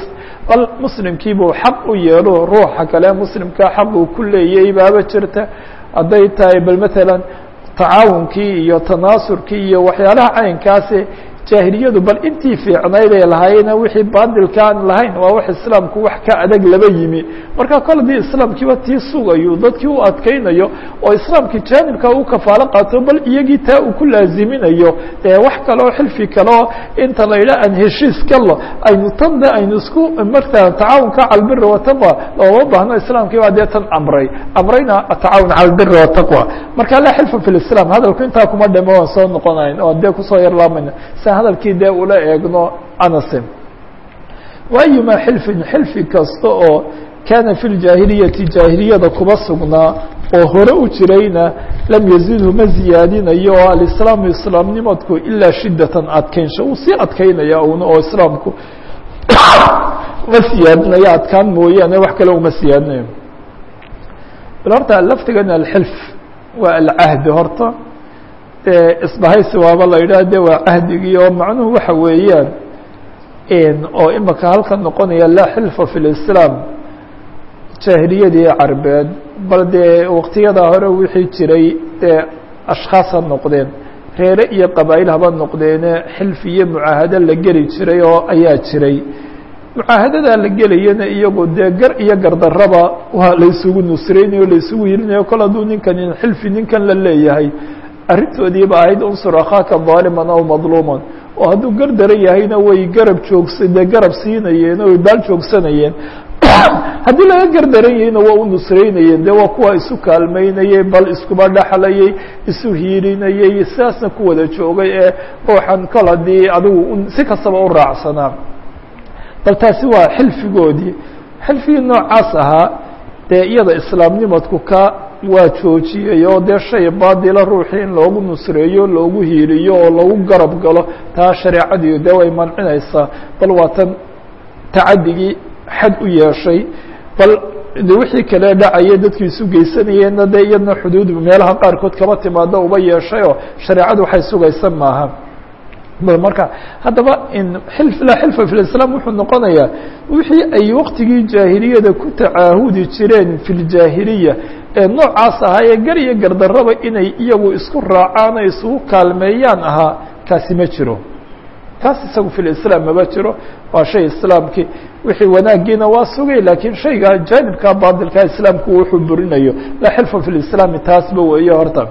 bal muslimkiibuu xaq u yeelo ruuxa kale muslimkaa xaq uu ku leeyay baaba jirta hadday tahay bal matalan tacaawunkii iyo tanaasurkii iyo waxyaalaha caynkaasi jaahiliyadu bal intii fiicnayd ay lahaayeen wixii baadilka aan lahayn waa wax islaamku wax ka adag laba yimi marka kol dii islaamkiiba tii sugayo dadkii u adkaynayo oo islaamkii jaanibka uu kafaalo qaato bal iyagii taa uu ku laaziminayo wax kale oo xilfi kale oo inta la yidhaha aan heshiis galo aynu tanda aynu isku markaa tacaawunka cala albiri wataqwa looma baahno islaamkii baa dee tan amrayna atacaawun cala albiri wataqwa marka laa xilfa fi lislaam hadalku intaa kuma dhamo waan soo noqonayn oo dee kusoo yarlaamayna hadalkii dee ula eegno anasim waayuma xilfin xilfi kasta oo kaana fi ljaahiliyati jaahiliyada kuba sugnaa oo hore u jirayna lam yazidhu ma ziyaadinayo oo alislaamu islaamnimadku ilaa shidatan adkaynsho uu sii adkaynaya una oo islaamku ma siyaadinayo adkaan mooyaane wax kale uma siyaadinayo bal horta laftigan alxilf waa alcahdi horta isbahaysi waaba la yidhah de waa cahdigii oo macnuhu waxa weeyaan oo imaka halkan noqonaya laa xilfa fi lislaam jaahiliyadii carbeed bal dee waqtiyada hore wixii jiray dee ashkhaas ha noqdeen reere iyo qabaa'il haba noqdeene xilfi iyo mucaahado la geli jiray oo ayaa jiray mucaahadadaa la gelayana iyagoo dee gar iyo gardaraba waa la isugu nusraynayo la isugu yirinayo kol hadduu ninkan xilfi ninkan la leeyahay arrintoodiiba ahayd unsur akhaaka daaliman aw madluuman oo hadduu gardaran yahayna way garab dee garab siinayeen oo way baal joogsanayeen haddii laga gardaran yahayna waa u nusraynayeen dee waa kuwa isu kaalmaynayey bal iskuba dhaxlayey isu hiirinayey sidaasna ku wada joogay ee ruuxan kol haddii adigu si kastaba u raacsanaa bal taasi waa xilfigoodii xilfigii noocaas ahaa dee iyada islaamnimadku ka waa joojiyey oo dee shay baadila ruuxii in loogu nusreeyo loogu hiiliyo oo lagu garab galo taa shareecadii dee way mancinaysaa bal waa tan tacadigii xad u yeeshay bal de wixii kale dhacaya dadkii isu geysanayeenna dee iyadna xuduud meelaha qaarkood kama timaado uba yeeshay oo shareecadu waxay sugaysa maaha bal marka haddaba laa xilfa fi lislaam wuxuu noqonayaa wixii ay waqtigii jaahiliyada ku tacaahudi jireen fi ljaahiliya ee noocaas ahaa ee gar iyo gardaraba inay iyagu isku raacaan o isugu kaalmeeyaan ahaa kaasi ma jiro kaas isagu fi lislaam maba jiro waa shay islaamkii wixii wanaagiina waa sugay laakiin shayga jaanibka baadilka islaamku wuxuu burinayo laa xilfa fi lislaami taasba weeye horta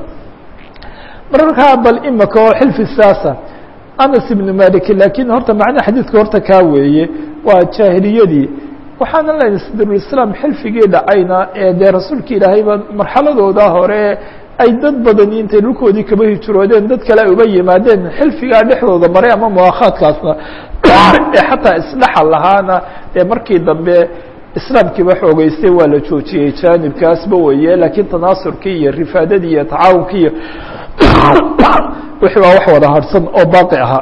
mararkaa bal imaka oo xilfi saasa anas ibnu malik lakiin horta macnaha xadiidka horta kaa weeye waa jaahiliyadii waxaana leedahay sadrulislaam xilfigii dhacayna ee dee rasuulka ilaahayba marxaladooda hore ay dad badani intay dhulkoodii kaba hijroodeen dad kale ay uba yimaadeen xilfigaa dhexdooda maray ama muwaakhaadkaasna ee xataa isdhaxal lahaana dee markii dambe islaamkiiba xoogeystay waa la joojiyey jaanibkaasba weeye laakiin tanaasurkii iyo rifaadadii iyo tacaawunkii iyo wixii waa wax wada harsan oo baaqi ahaa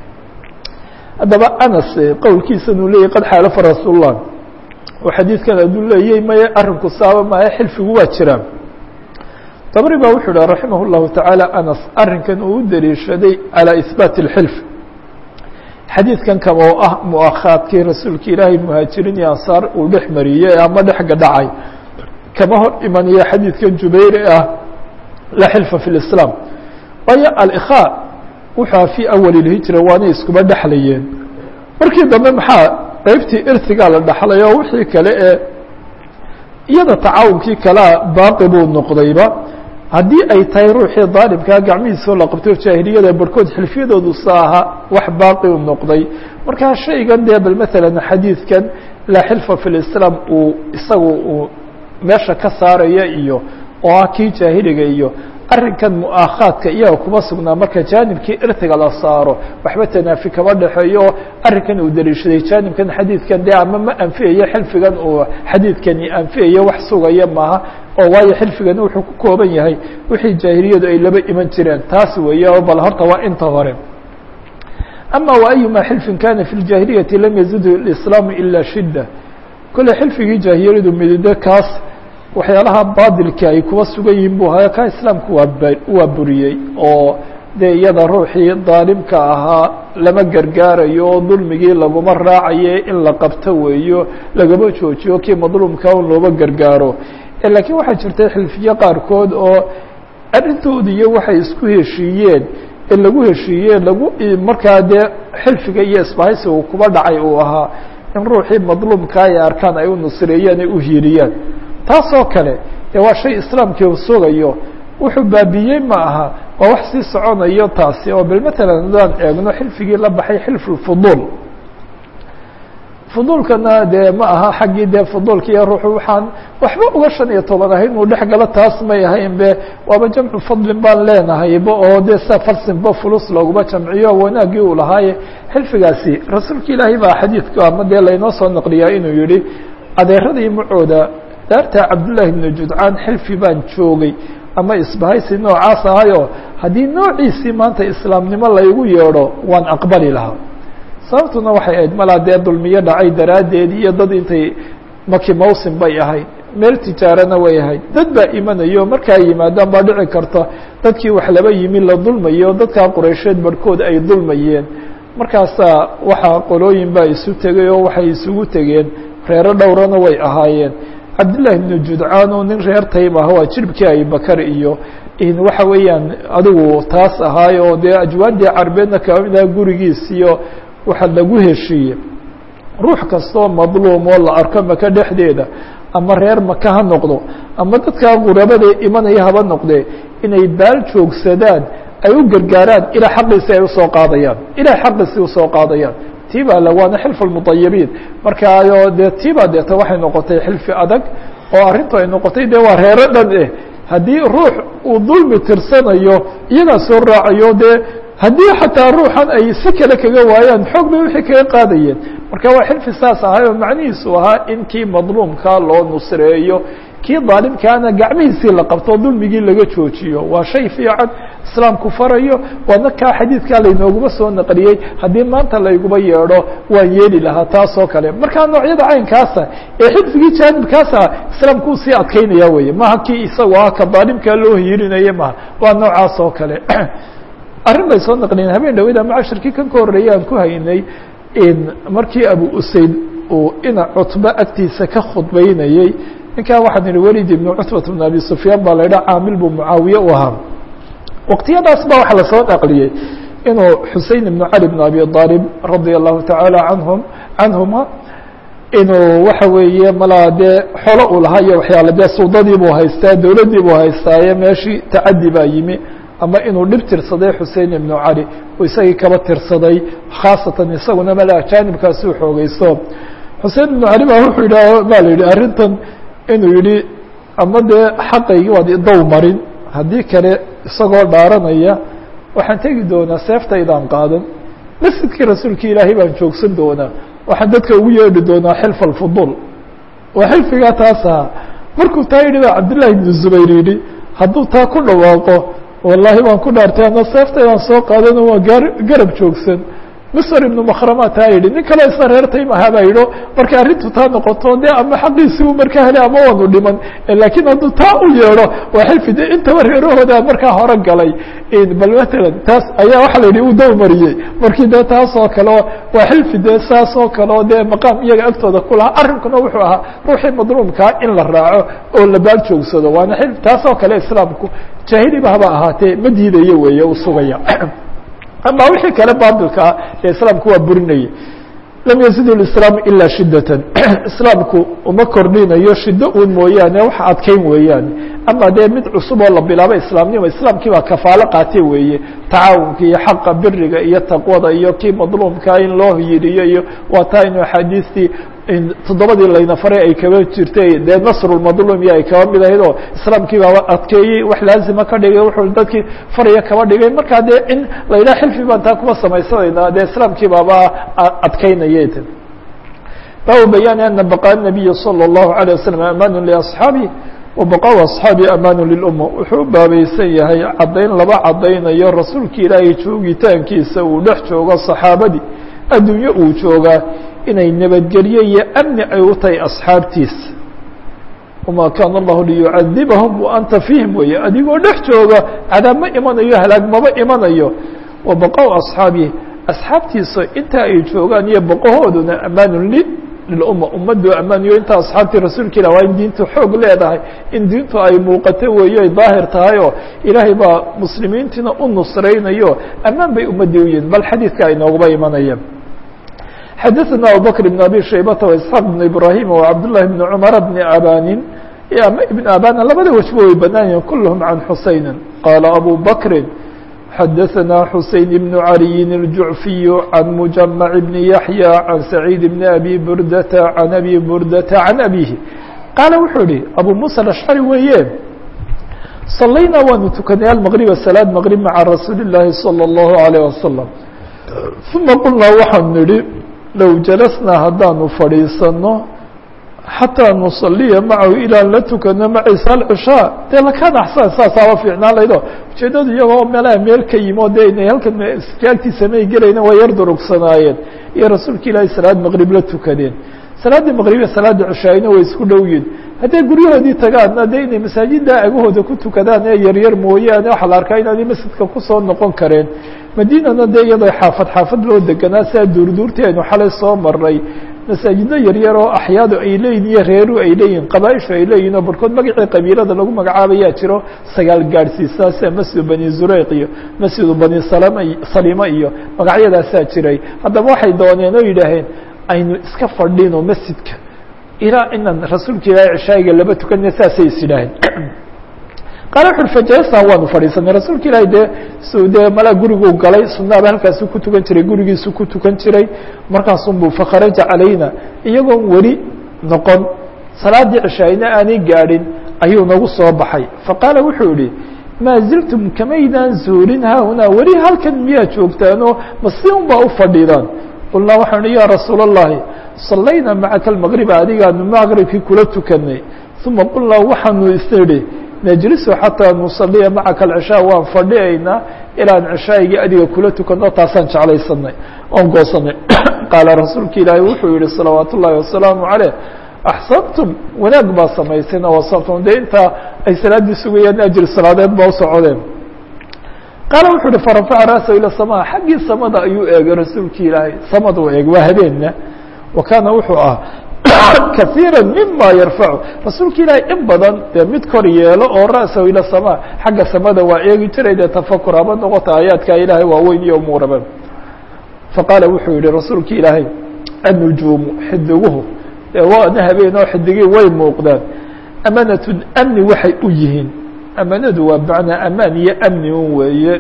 haddaba anas qowlkiisan uu leeyahy qad xaalafa rasuulullah oo xadiidkan aduu leeyay maya arrinku saaba maaha xilfigu waa jiraan dabri baa wuxuu dhaha raximah الlahu taعaalى anas arrinkan uu u daliishaday calى ihbaat اlxilf xadiidkan kama oo ah muakhaadkii rasuulka ilaahay muhaajiriin iyo ansaar uu dhex mariyey ama dhexga dhacay kama hor imanaya xadiidkan jubayr ah laa xilfa fi اlislaam waayo alikhaa wuxua fii awali اlhijra waanay iskuba dhexlayeen markii dambe maxaa qeybtii irtigaa la dhaxlay oo wixii kale ee iyada tacaawunkii kalea baaqi buu noqdayba haddii ay tahay ruuxii daalibkaa gacmihiisoo la qabto jaahiliyada barhkood xilfiyadoodu sa ahaa wax baaqi u noqday markaa shaygan dee bal maalan xadiidkan laa xilfa fi lislaam uu isagu uu meesha ka saaraya iyo oo ah kii jaahiliga iyo arrinkan mu'aakhaadka iyaga kuma sugnaa marka jaanibkii irtiga la saaro waxba tanaafi kama dhexeeyo arrinkan uu daliishaday jaanibkan xadiidkan dee ama ma anfiyayo xilfigan uu xadiidkani anfiyayo wax sugaya maaha oo waayo xilfigani wuxuu ku kooban yahay wixii jaahiliyadu ay laba iman jireen taas weeye oo bal horta waa inta hore ama waayuma xilfin kana fi ljaahiliyati lam yazidhu lislaamu ilaa shidda kole xilfigii jaahiliyadu midide kaas waxyaalaha baadilka ay kuwa sugan yihiin bu haya ka islaamku waa buriyey oo dee iyada ruuxii daalimka ahaa lama gargaarayo oo dulmigii laguma raacaye in la qabto weeyo lagama joojiyo kii madluumka un looba gargaaro laakiin waxaa jirta xilfiye qaarkood oo arrintoodi iyo waxay isku heshiiyeen in lagu heshiiye lagu markaa dee xilfiga iyo isbahaysigu kuba dhacay uu ahaa in ruuxii madluumka ay arkaan ay u nusreeyaan ay u hiiriyaan taasoo kale dee waa shay islaamkii u sugayo wuxuu baabiyey ma aha waa wax sii soconayo taasi oo bal matalan hadaan eegno xilfigii la baxay xilfulfuduul fuduulkana dee ma aha xaggii dee fuduulka iyo ruuxu waxaan waxba uga 15 ahayn inuu dhex galo taas may ahayn be waaba jamcu fadlin baan leenahayba oo dee sa falsinba fulus looguma jamciyo wanaagii uu lahaaye xilfigaasi rasuulka ilaahay baa xadiidka ama dee laynoo soo naqliyaa inuu yihi adeeradii macooda daarta cabdullaahi ibnu judcaan xilfi baan joogay ama isbahaysi noocaas ahayo haddii noociisii maanta islaamnimo laygu yeedho waan aqbali lahaa sababtuna waxay ahayd malaa dee dulmiyo dhacay daraaddeed iyo dad intay maki mawsim bay ahayd meel tijaarana way ahayd dad baa imanayo markaa yimaadaan baa dhici karta dadkii wax laba yimi la dulmayo dadkaa quraysheed barhkood ay dulmayeen markaasaa waxaa qolooyin baa isu tegay oo waxay isugu tegeen reero dhowrana way ahaayeen cabdullaahi ibnu judcaan oo nin reer tayb ah waa jirbkii abibakar iyo waxa weeyaan adigu taas ahaay oo dee ajwaadii carbeedna kamid aha gurigiisiyo waxa lagu heshiiyey ruux kastoo madluum oo la arko maka dhexdeeda ama reer maka ha noqdo ama dadkaa qurabada imanaya haba noqdee inay baal joogsadaan ay u gargaaraan ilaa xaqiisi ay usoo qaadayaan ilaa xaqiisi usoo qaadayaan tiibaa waana xilfu lmuطayibiin markaayo dee tiibaa deeta waxay noqotay xilfi adag oo arrintu ay noqotay dee waa reero dhan haddii ruux uu dulmi tirsanayo iyagaa soo raacayo dee haddii xataa ruuxan ay si kale kaga waayaan xoog bay wixii kaga qaadayeen marka waa xilfi saas ahay oo macnihiisu ahaa in kii madluumka loo nusreeyo kii daalimkaana gacmihiisii la qabto dulmigii laga joojiyo waa shay fiican islaamku farayo waana kaa xadiidkaa laynooguma soo naqliyey haddii maanta layguma yeedho waan yeeli lahaa taasoo kale markaa noocyada caynkaasa ee xilfigii jaanibkaasa islaamku u sii adkeynaya weye maha kii isagu ah ka daalimkaa loo hiirinaya maha waa noocaas oo kale arrin bay soo naqliyeen habeen dhaweyda macashirkii kan ka horreeyay aan ku haynay markii abu usayd uu ina cutba agtiisa ka khudbaynayey ninkan waxaan ihi welid ibnu cutbat bn abi sufyaan baa la idhaha caamil buu mucaawiye u ahaa waqtiyadaas ba waxaa lasoo naqliyey inuu xusein ibnu cali bn abi aalib radia allahu tacaala canhuma inuu waxa weeye malaa dee xolo uu lahaa iyo waxyaale dee suudadii buu haystaa dowladdii buu haystaaye meeshii tacadi baa yimi ama inuu dhib tirsaday xusein ibnu cali uu isagii kaba tirsaday khaasatan isaguna mala jaanibkaasi u xoogeysto xusein ibnu cali baa wuxuu yidhaah baa la yidhi arrintan inuu yidhi ama dee xaqaygii waad idow marin haddii kale isagoo dhaaranaya waxaan tegi doonaa seeftaydaan qaadan masjidkii rasuulka ilaahay baan joogsan doonaa waxaan dadka ugu yeedhi doonaa xilfa alfuduul waa xilfigaa taas ahaa markuu taa yidhi baa cabdullaahi ibnu zubayr yidhi hadduu taa ku dhawaaqo wallahi waan ku dhaartay ana seeftaydaan soo qaadano waa garab joogsan misr ibnu makrama taa yidhi nin kale isna reer taymaha baa yidho markay arrintu taa noqoto dee ama xaqiisii uu markaa helay ama waanu dhiman laakiin hadduu taa u yeedho waa xilfi de intaba reerahooda markaa hore galay bal matalan taas ayaa waxa la yidhi uu dow mariyey markii dee taas oo kale waa xilfi dee saas oo kale oo dee maqaam iyaga agtooda ku lahaa arrinkuna wuxuu ahaa ruuxii madluumkaa in la raaco oo la baal joogsado waana xilfi taas oo kale islaamku jaahiliba haba ahaatee ma diidayo weeye u sugaya ama wixii kale baatilka ah ee islaamku waa burinayay lam yazid اislaam ilaa shidatan islaamku uma kordhinayo shido un mooyaane wax adkeyn weeyaan ama dee mid cusub oo la bilaabo islaamnimo islaamkii baa kafaalo qaate weeye tacaawunka iyo xaqa biriga iyo taqwada iyo kii madluumka in loo yiriyo iyo waa taa inu axaadiistii toddobadii layna faray ay kaba jirtay dee nasrulmadluum iyo ay kaba mid ahayd oo islaamkii baa adkeeyey wax laazima ka dhigay wuxuu dadkii faraya kaba dhigay markaa dee in la yidhaha xilfi baan taa kuma samaysanayna dee islaamkii baaba adkeynaya baabu bayaani ana baqaa nabiyi salى الlahu عalيه waslm amaanu liasxaabi wabaqaa asxaabi amaanu lilumma wuxuu u baabaysan yahay caddayn laba caddaynayo rasuulka ilaahay joogitaankiisa uu dhex joogo saxaabadii adduunyo uu joogaa inay nabadgelyo iyo amni ay u tahay asxaabtiisa وma kana الlahu liyucadibahum وanta fiihim weeye adigoo dhex jooga cadaab ma imanayo halaag maba imanayo وabaqaw أصxaabihi asxaabtiisa inta ay joogaan iyo baqahooduna amaanu lilumma ummaddu ammaaniyo inta asxaabtii rasuulka ilah waa in diintu xoog leedahay in diintu ay muuqato weeyo ay daahir tahay oo ilaahay baa muslimiintiina u nusraynayo ammaan bay ummaddii u yihin bal xadiidka ay nooguba imanayeen xadaثna abubakr بn abi shaybata وإسxaaq بn ibrahim وcabdالlahi بn cmar bn abanin ama ibn abana labada wajba way banaan yihin kulhm can xusayni qaala abu bakri xadaثna xuseyn بn عaliyin الjuعfiy can mujamع bn yaحyى can sacيid bn abi burdata can abi burdata can abihi qaala wuxuu yihi abu muسى aلأشcari weeye صalaynaa waanu tukanay almغriba salaad mغrib maca rasuuli الlahi salى الlahu عalيه wasalam ثuma qulnaa waxaan nidhi low jalasnaa haddaanu fadhiisano xataa nusaliya macahu ilaan la tukano maciisa alcishaa dee lakaan axsan saasaaba fiicnaan laydo ujeeddadu iyagoo meelaha meel ka yimo dee inay halkan iskaagtiisa may gelayna waa yar durugsanaayeen iyo rasuulka ilaahay salaad maqrib la tukadeen salaaddii maqribiya salaada cishaayna way isku dhow yihin hadday guryahoodii tagaanna dee inay masaajidda agahooda ku tukadaan ee yaryar mooyaane waxaa la arkaa inaanay masjidka kusoo noqon kareen madiinana dee iyadoo xaafad xaafad loo deganaa sidaa duurduurtii aynu xalay soo maray masaajido yaryar oo axyaadu ay leeyihin iyo reeru ay leeyihin qabaaishu ay leeyihin oo barkood magacii qabiilada lagu magacaabayaa jiro sagaal gaadhsiisaa sida masjidu bani zureyq iyo masjidu bani salima iyo magacyadaasaa jiray haddaba waxay dooneen oo yidhaaheen aynu iska fadhino masjidka ilaa inaan rasuulka ilaahay cishaayiga laba tukanna saasay is yidhaaheen qaala wuxu ui fajalasnaa waanu fadhiisanay rasuulka ilaahay dee dee malaa guriguu galay sunnaaba halkaasuu ku tukan jiray gurigiisuu ku tukan jiray markaasunbuu fakharaja calayna iyagoon weli noqon salaaddii cishaayna aanay gaadhin ayuu nagu soo baxay faqaala wuxuu yihi maa ziltum kamaydaan zuulin haahunaa weli halkan miyaa joogtaanoo masi un baa u fadhidaan qulnaa waxaan ihi yaa rasuula allahi sallaynaa macaka almaqriba adigaanu maqribkii kula tukanay uma qulnaa waxaanu isnidhi najlisu xataa nusaliya macaka alcishaa waan fadhiaynaa ilaan cishaayigii adiga kula tukano taasaan jeclaysanay oon goosanay qaala rasuulka ilaahay wuxuu yihi salawaat ullaahi wasalaamu caleyh axsantum wanaag baa samayseen wasabtum dee intaa ay salaaddii sugayeen ajri salaadeed baa usocodeen qaala wuxuu uhi farafaca ra'sahu ila samaa xaggii samada ayuu eegay rasuulka ilaahay samada u eeg waa habeenna wa kaana wuxuu ah kaiira mima yarfacu rasuulka ilaahay in badan dee mid kor yeelo oo ra'sahu ila samaa xagga samada waa eegi jiray dee tafakur haba noqota aayaadka ilaahay waaweyn iyo umuuraba faqaala wuxuu yihi rasuulka ilaahay annujuumu xidiguhu dee waana habeen oo xidigii way muuqdaan amanatun amni waxay u yihiin amanadu waa macnaa amaan iyo amni un weeye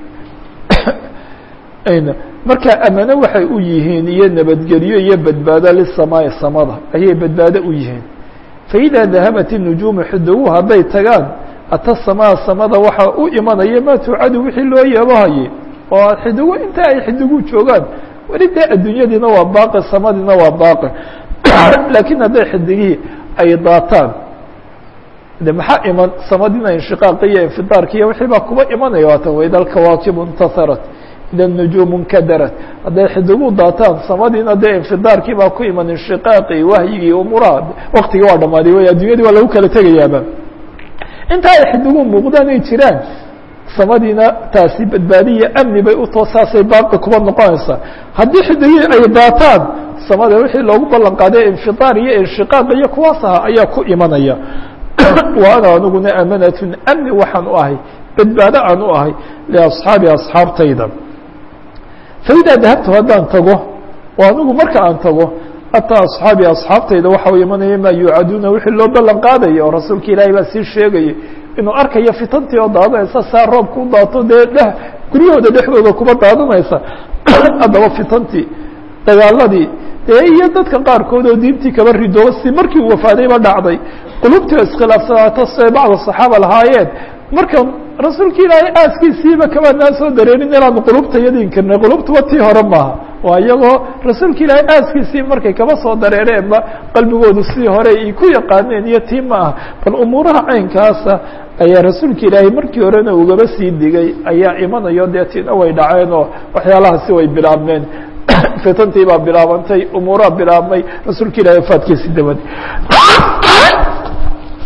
marka amano waxay u yihiin iyo nabadgelyo iyo badbaado lisamaai samada ayay badbaado u yihiin faإidaa dahabat الnujuumu xidiguhu hadday tagaan ata samaa samada waxaa u imanaya maa tuucadu wixii loo yeebahayay oo xidigu inta ay xidigu joogaan weli dee adduunyadiina waa baaqi samadiina waa baaqi laakiin hadday xidigihii ay daataan de maxaa iman samadiina inshiqaaqi iyo infidaarki iyo wixii baa kuba imanaya waatan waida alkawaakibu intasarat ida nujuumu nkadarat hadday xidigu daataan samadiina dee infidaarkii baa ku iman inshiqaaqii wahyigii umuraha waktigii waa dhamaaday wey addunyadii waa lagu kala tegayaaba inta ay xidigu muuqdaan ay jiraan samadiina taasi badbaadiya amni bay utoo saasay baaqi kuba noqonaysaa haddii xidigii ay daataan samada wixii loogu ballan qaaday infidaar iyo inshiqaaq iyo kuwaas aha ayaa ku imanaya wa ana aniguna amanatun amni waxaan u ahay badbaado aan u ahay liasxaabi asxaabtayda faidaa dahabtu haddaan tago oo anigu marka aan tago ataa asxaabi asxaabtayda waxa u imanaya maa yuucaduuna wixii loo ballan qaadaya oo rasuulka ilaahay baa sii sheegayay inuu arkayo fitantii oo daadanaysa saa roobku u daato dee guryahooda dhexdooda kuba daadanaysa haddaba fitantii dagaaladii dee iyo dadka qaarkood oo diintii kaba ridooba si markii uu wafaadayba dhacday qulubtii iskhilaafsanaato siday bacda saxaaba lahaayeen marka rasuulka ilaahay aaskiisiiba kabanaa soo dareerin inaanu qulubta yadiinkarnay qulubtuba tii hore maaha waa iyagoo rasuulka ilaahay aaskiisii markay kaba soo dareereenba qalbigoodu sidii hore ay ku yaqaaneen iyo tii ma ah bal umuuraha caynkaasa ayaa rasuulka ilaahay markii horena ugaba sii digay ayaa imanayo dee tina way dhaceen oo waxyaalahaasi way bilaabmeen fitantii baa bilaabantay umuuraha bilaabmay rasuulka ilahay wafaadkiisi dabadi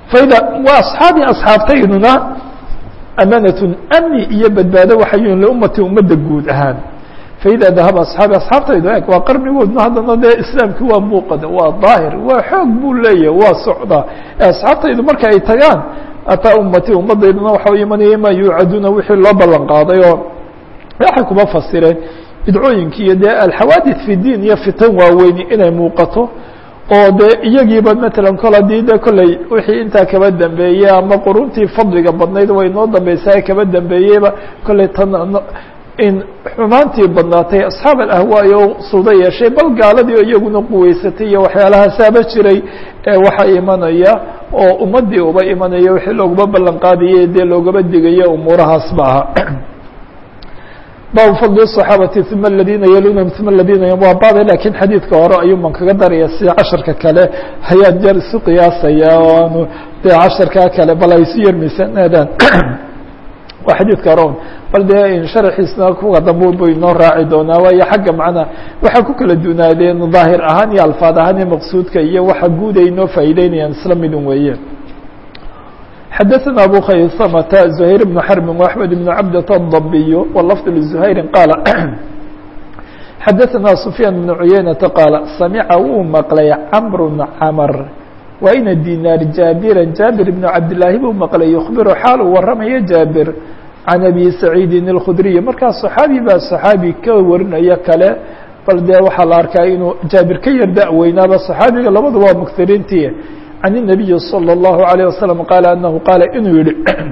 faida waa asxaabii asxaabtayduna amanatun amni iyo badbaado waxay yihiin liummati ummadda guud ahaan faida dahaba asxaabi asxaabtaydu eg waa qarnigoodna haddana dee islaamkii waa muuqada waa daahir waa xoog buu leeyahay waa socdaa asxaabtaydu marka ay tagaan ataa ummati ummaddayduna waxa imanaya ma yuucaduuna wixii loo ballan qaaday oo waxay kuma fasireen bidcooyinkii iyo dee alxawaadith fi diin iyo fitan waaweyni inay muuqato oo dee iyagiiba matalan kol haddii de kolley wixii intaa kaba dambeeyey ama quruntii fadliga badnayd way noo dambaysaa kaba dambeeyeyba kolley tan in xumaantii badnaatay asxaab alahwaai oo suuda yeeshay bal gaaladii oo iyaguna quweysatay iyo waxyaalahasaaba jiray waxaa imanaya oo ummadii uba imanaya wixii looguma ballan qaadayay dee loogaba digaya umuurahaas ba aha bab fadl الصaxaabati uma اladina yalunahum uma اladina waa bada lakin xadiidka hore ayuu man kaga daraya sida casharka kale hayaan jar isu qiyaasaya oo aanu dee casharkaa kale bal ay isu yermisanadaan waa xadiidka hore bal dee sharxiisna kuwa dambe bu inoo raaci doonaa waayo xagga macnaa waxay ku kala dunaadeen daahir ahaan iyo alfaad ahaan iyo maqsuudka iyo waxa guud ay inoo faa'iideynayaan isla midun weeye xdثna أbو khaysmة زhayر بن حرب وأحمد بن cبدة الضبي واللفظ لزhayر qاaل xdثna سفyان بن عuyeynةa qاaل samca wuu maqlay cمر cmر waa ina dinaar jاabirا jاabir بن cabdاللaahi buu maqlay يخبر xaal uu waramaya jاabir عan أbي سacيidi الkخdري markaa صحaabi baa صحaabi ka warinaya kale bal dee waxaa la arkaa inuu jaabir ka yar da-weynaaba صحaabiga labadu waa mkhirintii عن النبي صلى الله عليه وسلم قال أنه قال inuu yihi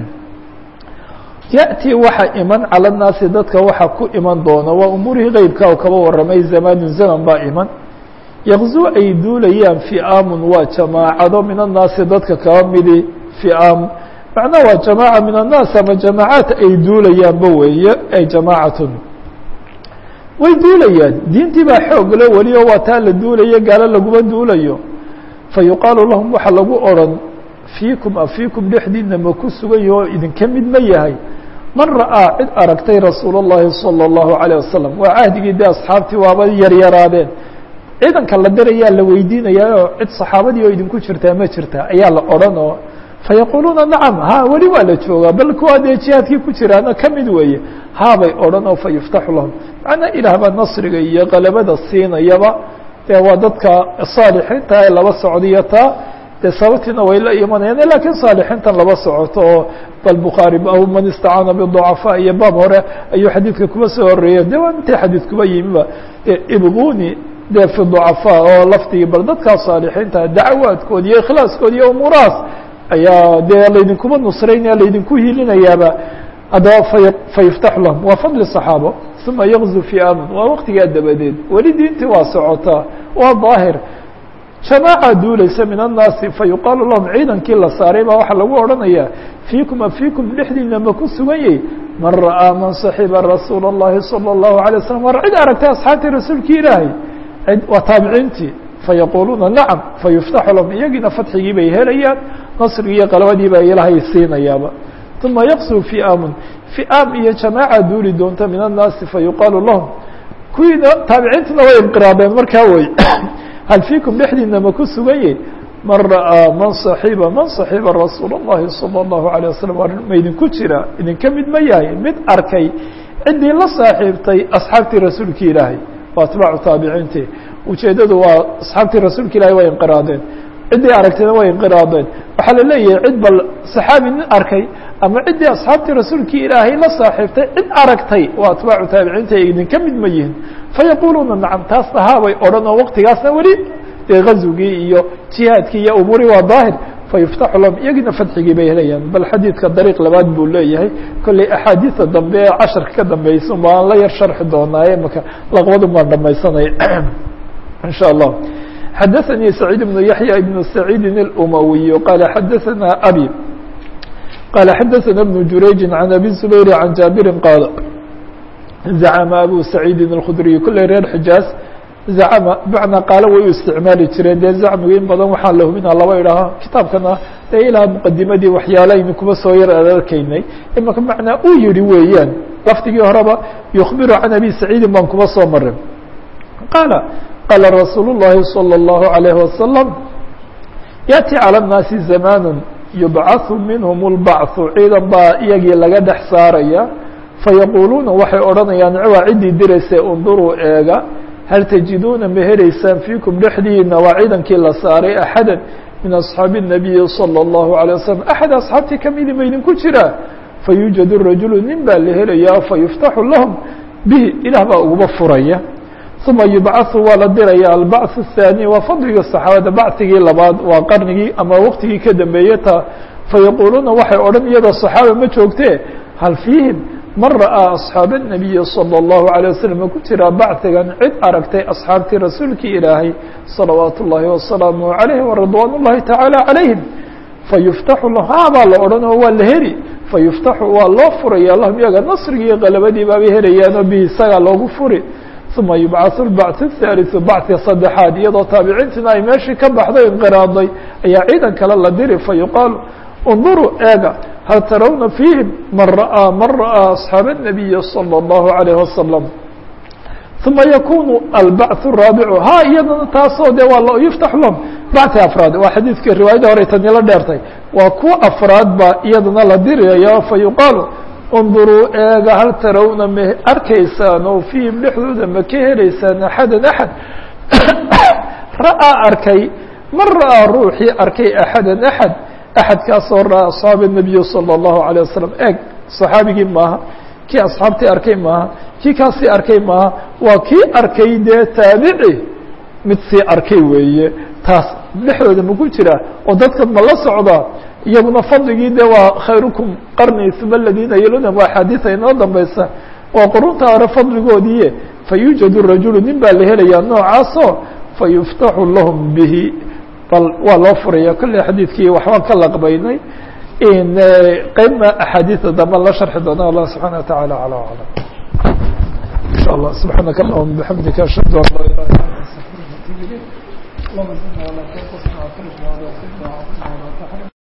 يأتي waxa iman calى الناasi dadka waxa ku iman doona waa umuurihii qeybka oo kaba waramay زamاn زmن baa iman يغزو ay duulayaan فi'aam waa جamاacado min الناasi dadka kaba midi فi'aam macnaa waa جamاعة min الناas ama جamاعaat ay duulayaanba weeye ay جamاعaة way duulayaan diintii baa xoog le weli oo waa taa la duulayo gaalo laguma duulayo fayuqaalu lahum waxa lagu odhan fiikum afiikum dhexdiina ma ku sugan yaho idinka mid ma yahay man ra'aa cid aragtay rasuul الlahi salى الlahu عalيه wasalam waa cahdigii de asxaabtii waaba yaryaraadeen ciidanka la dirayaa la weydiinayaa cid saxaabadii oo idinku jirtaa ma jirta ayaa la odhan oo fayaquuluuna nacam ha weli waa la joogaa bal kuwaa dee jihaadkii ku jiraana ka mid weeye haabay odhan oo fayuftaxu lahum macnaa ilaah baa nasriga iyo qalabada siinayaba de waa dadka saalixiinta ee laba socdiyo taa dee sababtiina way la imanayaan lakin saalixiintan laba socoto oo bal bukhaari aw man istacaana biضucafaa iyo baab hore ayuu xadiidka kuba soo horeeya de waa intay xadiid kuba yimiba ibguni de fi ducafaa oo laftigii bal dadkaa saalixiinta dacwaadkood iyo ikhlaaskood iyo umuurahaas ayaa dee laydinkuba nusraynaya laydinku hilinayaaba haddaba fayuftaxu lahum waa fadli صaxaabo uma yغzu فi'aam waa waqtigaa dabadeed weli diintii waa socotaa waa daahir jamaaca duulaysa min الnaasi fayuqaalu lahum ciidankii la saaray baa waxaa lagu odhanaya fiikum afiikum dhexdiina ma ku sugan yahy man ra'aa man صaxiba rasuula الlahi salى الlahu عalيه waslم war cid aragtay asxaabtii rasuulkii ilaahay waa taabiciintii fayaquuluuna nacam fayuftaxu lahum iyagiina fadxigii bay helayaan nasrigii iyo qalabadii baa ilaahay siinayaaba uma yaqsuu fi'aamun fi'aam iyo jamaaca duuli doonta min الnaasi fayuqaalu lahum kuwiina taabiciintuna way inqiraadeen markaa wey hal fiikum dhexdiina ma ku sugan yahy man ra'aa man صaxiba rasuul الlahi salى الlahu عalيه wasalam ma idinku jira idinka mid ma yahay mid arkay ciddii la saaxiibtay asxaabtii rasuulki ilaahay waa atbaacu taabiciintii ujeedadu waa asxaabtii rasuulka ilahay way inqiraadeen ciddii aragtayna way inqiraadeen waxaa la leeyahay cid bal saxaabi nin arkay ama ciddii asxaabtii rasuulkii ilaahay la saaxiibtay cid aragtay waa atbaacu taabiciinta ay idinka mid ma yihin fayaquuluuna nacam taasna haabay odhan oo waqtigaasna weli dee gazwigii iyo jihaadkii iyo umuurii waa daahir fayuftaxu lahum iyagiina fadxigii bay helayaan bal xadiidka dariiq labaad buu leeyahay kolley axaadiida dambe ee casharka ka dambaysa baan la yar sharxi doonaaye maka laqbadu maan dhamaysanay in shاء الله xdثnي سعيد بن يحيى بن سعيد الأموي قال xdثna أbي قال xdثna بن جurayج عن أbي زبير عن جابر قال زعم أbو سعيد الخdري كلey reer xijاaز زعم بمعنaa qaalo way u isticmaali jireen dee zacmigu in badan waxaa la hubina laba idhaaho kitaabkana dee ilaa مqadimadii waxyaalahaynu kuba soo yar ararkaynay imaka macnaa uu yihi weeyaan lafdigii horeba يخبر عن أbي سعيidi baan kuba soo marin qاaل qاla رasuul الlahi صلى الlaه عليه وasلم يأتي calى الناasi زamاn yubcaثu minhum اlbacثu ciidan baa iyagii laga dhex saaraya fayaquuluuna waxay odhanayaan waa ciddii diraysa unduruu eega hal tajiduuna ma helaysaan fiikum dhexdiina waa ciidankii la saaray axada min asxaabi الnabiyi salى الlahu عalيه waslm axad asxaabtii kamidi ma idinku jiraa fayuujadu rajulu nin baa la helayaa fayuftaxu lahum bihi ilaah baa uguba furaya uma yubcaثu waa la diraya albacث الثaanي waa fadliga saxaabada bacigii labaad waa qarnigii ama waqtigii ka dambeeye taa fayaquuluuna waxay odhan iyadoo صaxaaba ma joogtee hal fiihim man ra'aa asxaaba الnabiyi salى الlahu عalيه waslm ma ku jiraa bacdigan cid aragtay asxaabtii rasuulkii ilaahay salawaat ullaahi wasalaamu عalayh waridwaan ullahi taعaalى عalayhim fayuftaxu lah baa la odhan oo waa la heli fayuftaxu waa loo furaya lahum iyaga nasrigii qalabadii baabay helayaanoo bi isagaa loogu furi uma yubcaثu اlbacث الثaaliثu bacثi saddexaad iyadoo taabiciintiina ay meeshii ka baxday inqiraaday ayaa ciidan kale la diri fayuqaalu اnduruu eega hal tarawna fiihim man ra'aa asxaaba الnabiyi salى الlahu عalayه wasalam uma yakunu albacث الraabicu ha iyadana taasoo de waa yuftaxu lahum bacثi afraad waa xadiidkii riwaayadda hore tanila dheertay waa kuwa afraad baa iyadana la diraya fayuqaalu اnduruu eega hal tarawna ma arkaysaan oo fiihim dhexdooda ma ka helaysaan axada axad ra'aa arkay man ra'aa ruuxii arkay axada axad axadkaasoo ra'aa asxaaba الnabiyi salى الlahu عalيه wasalam eeg صaxaabigii maaha kii asxaabtii arkay maaha kii kaasii arkay maaha waa kii arkay dee taabici mid sii arkay weeye taas dhexdooda maku jira oo dadka ma la socdaa iyaguna fadligii de waa khayrukum qarni uma aladiina yaluna waa axaadiia inoo dambaysa waa qurunta hore fadligoodii fayuujadu rajulu nin baa la helayaa noocaasoo fayuftaxu lahum bihi bal waa loo furaya kolley xadiidkii waxbaan ka laqbaynay qeybna axaadiida dambe la sharxi doona allah subxana wataعala alى aclam in sha allah subxaanaka allahuma bixamdika ashhadu an laa ilaha illa anta astaغfiruka wa atubu ilayk اللهم زدنا ولا تنقصنا وأكرمنا ولا تهنا وعافنا ولا تحرمنا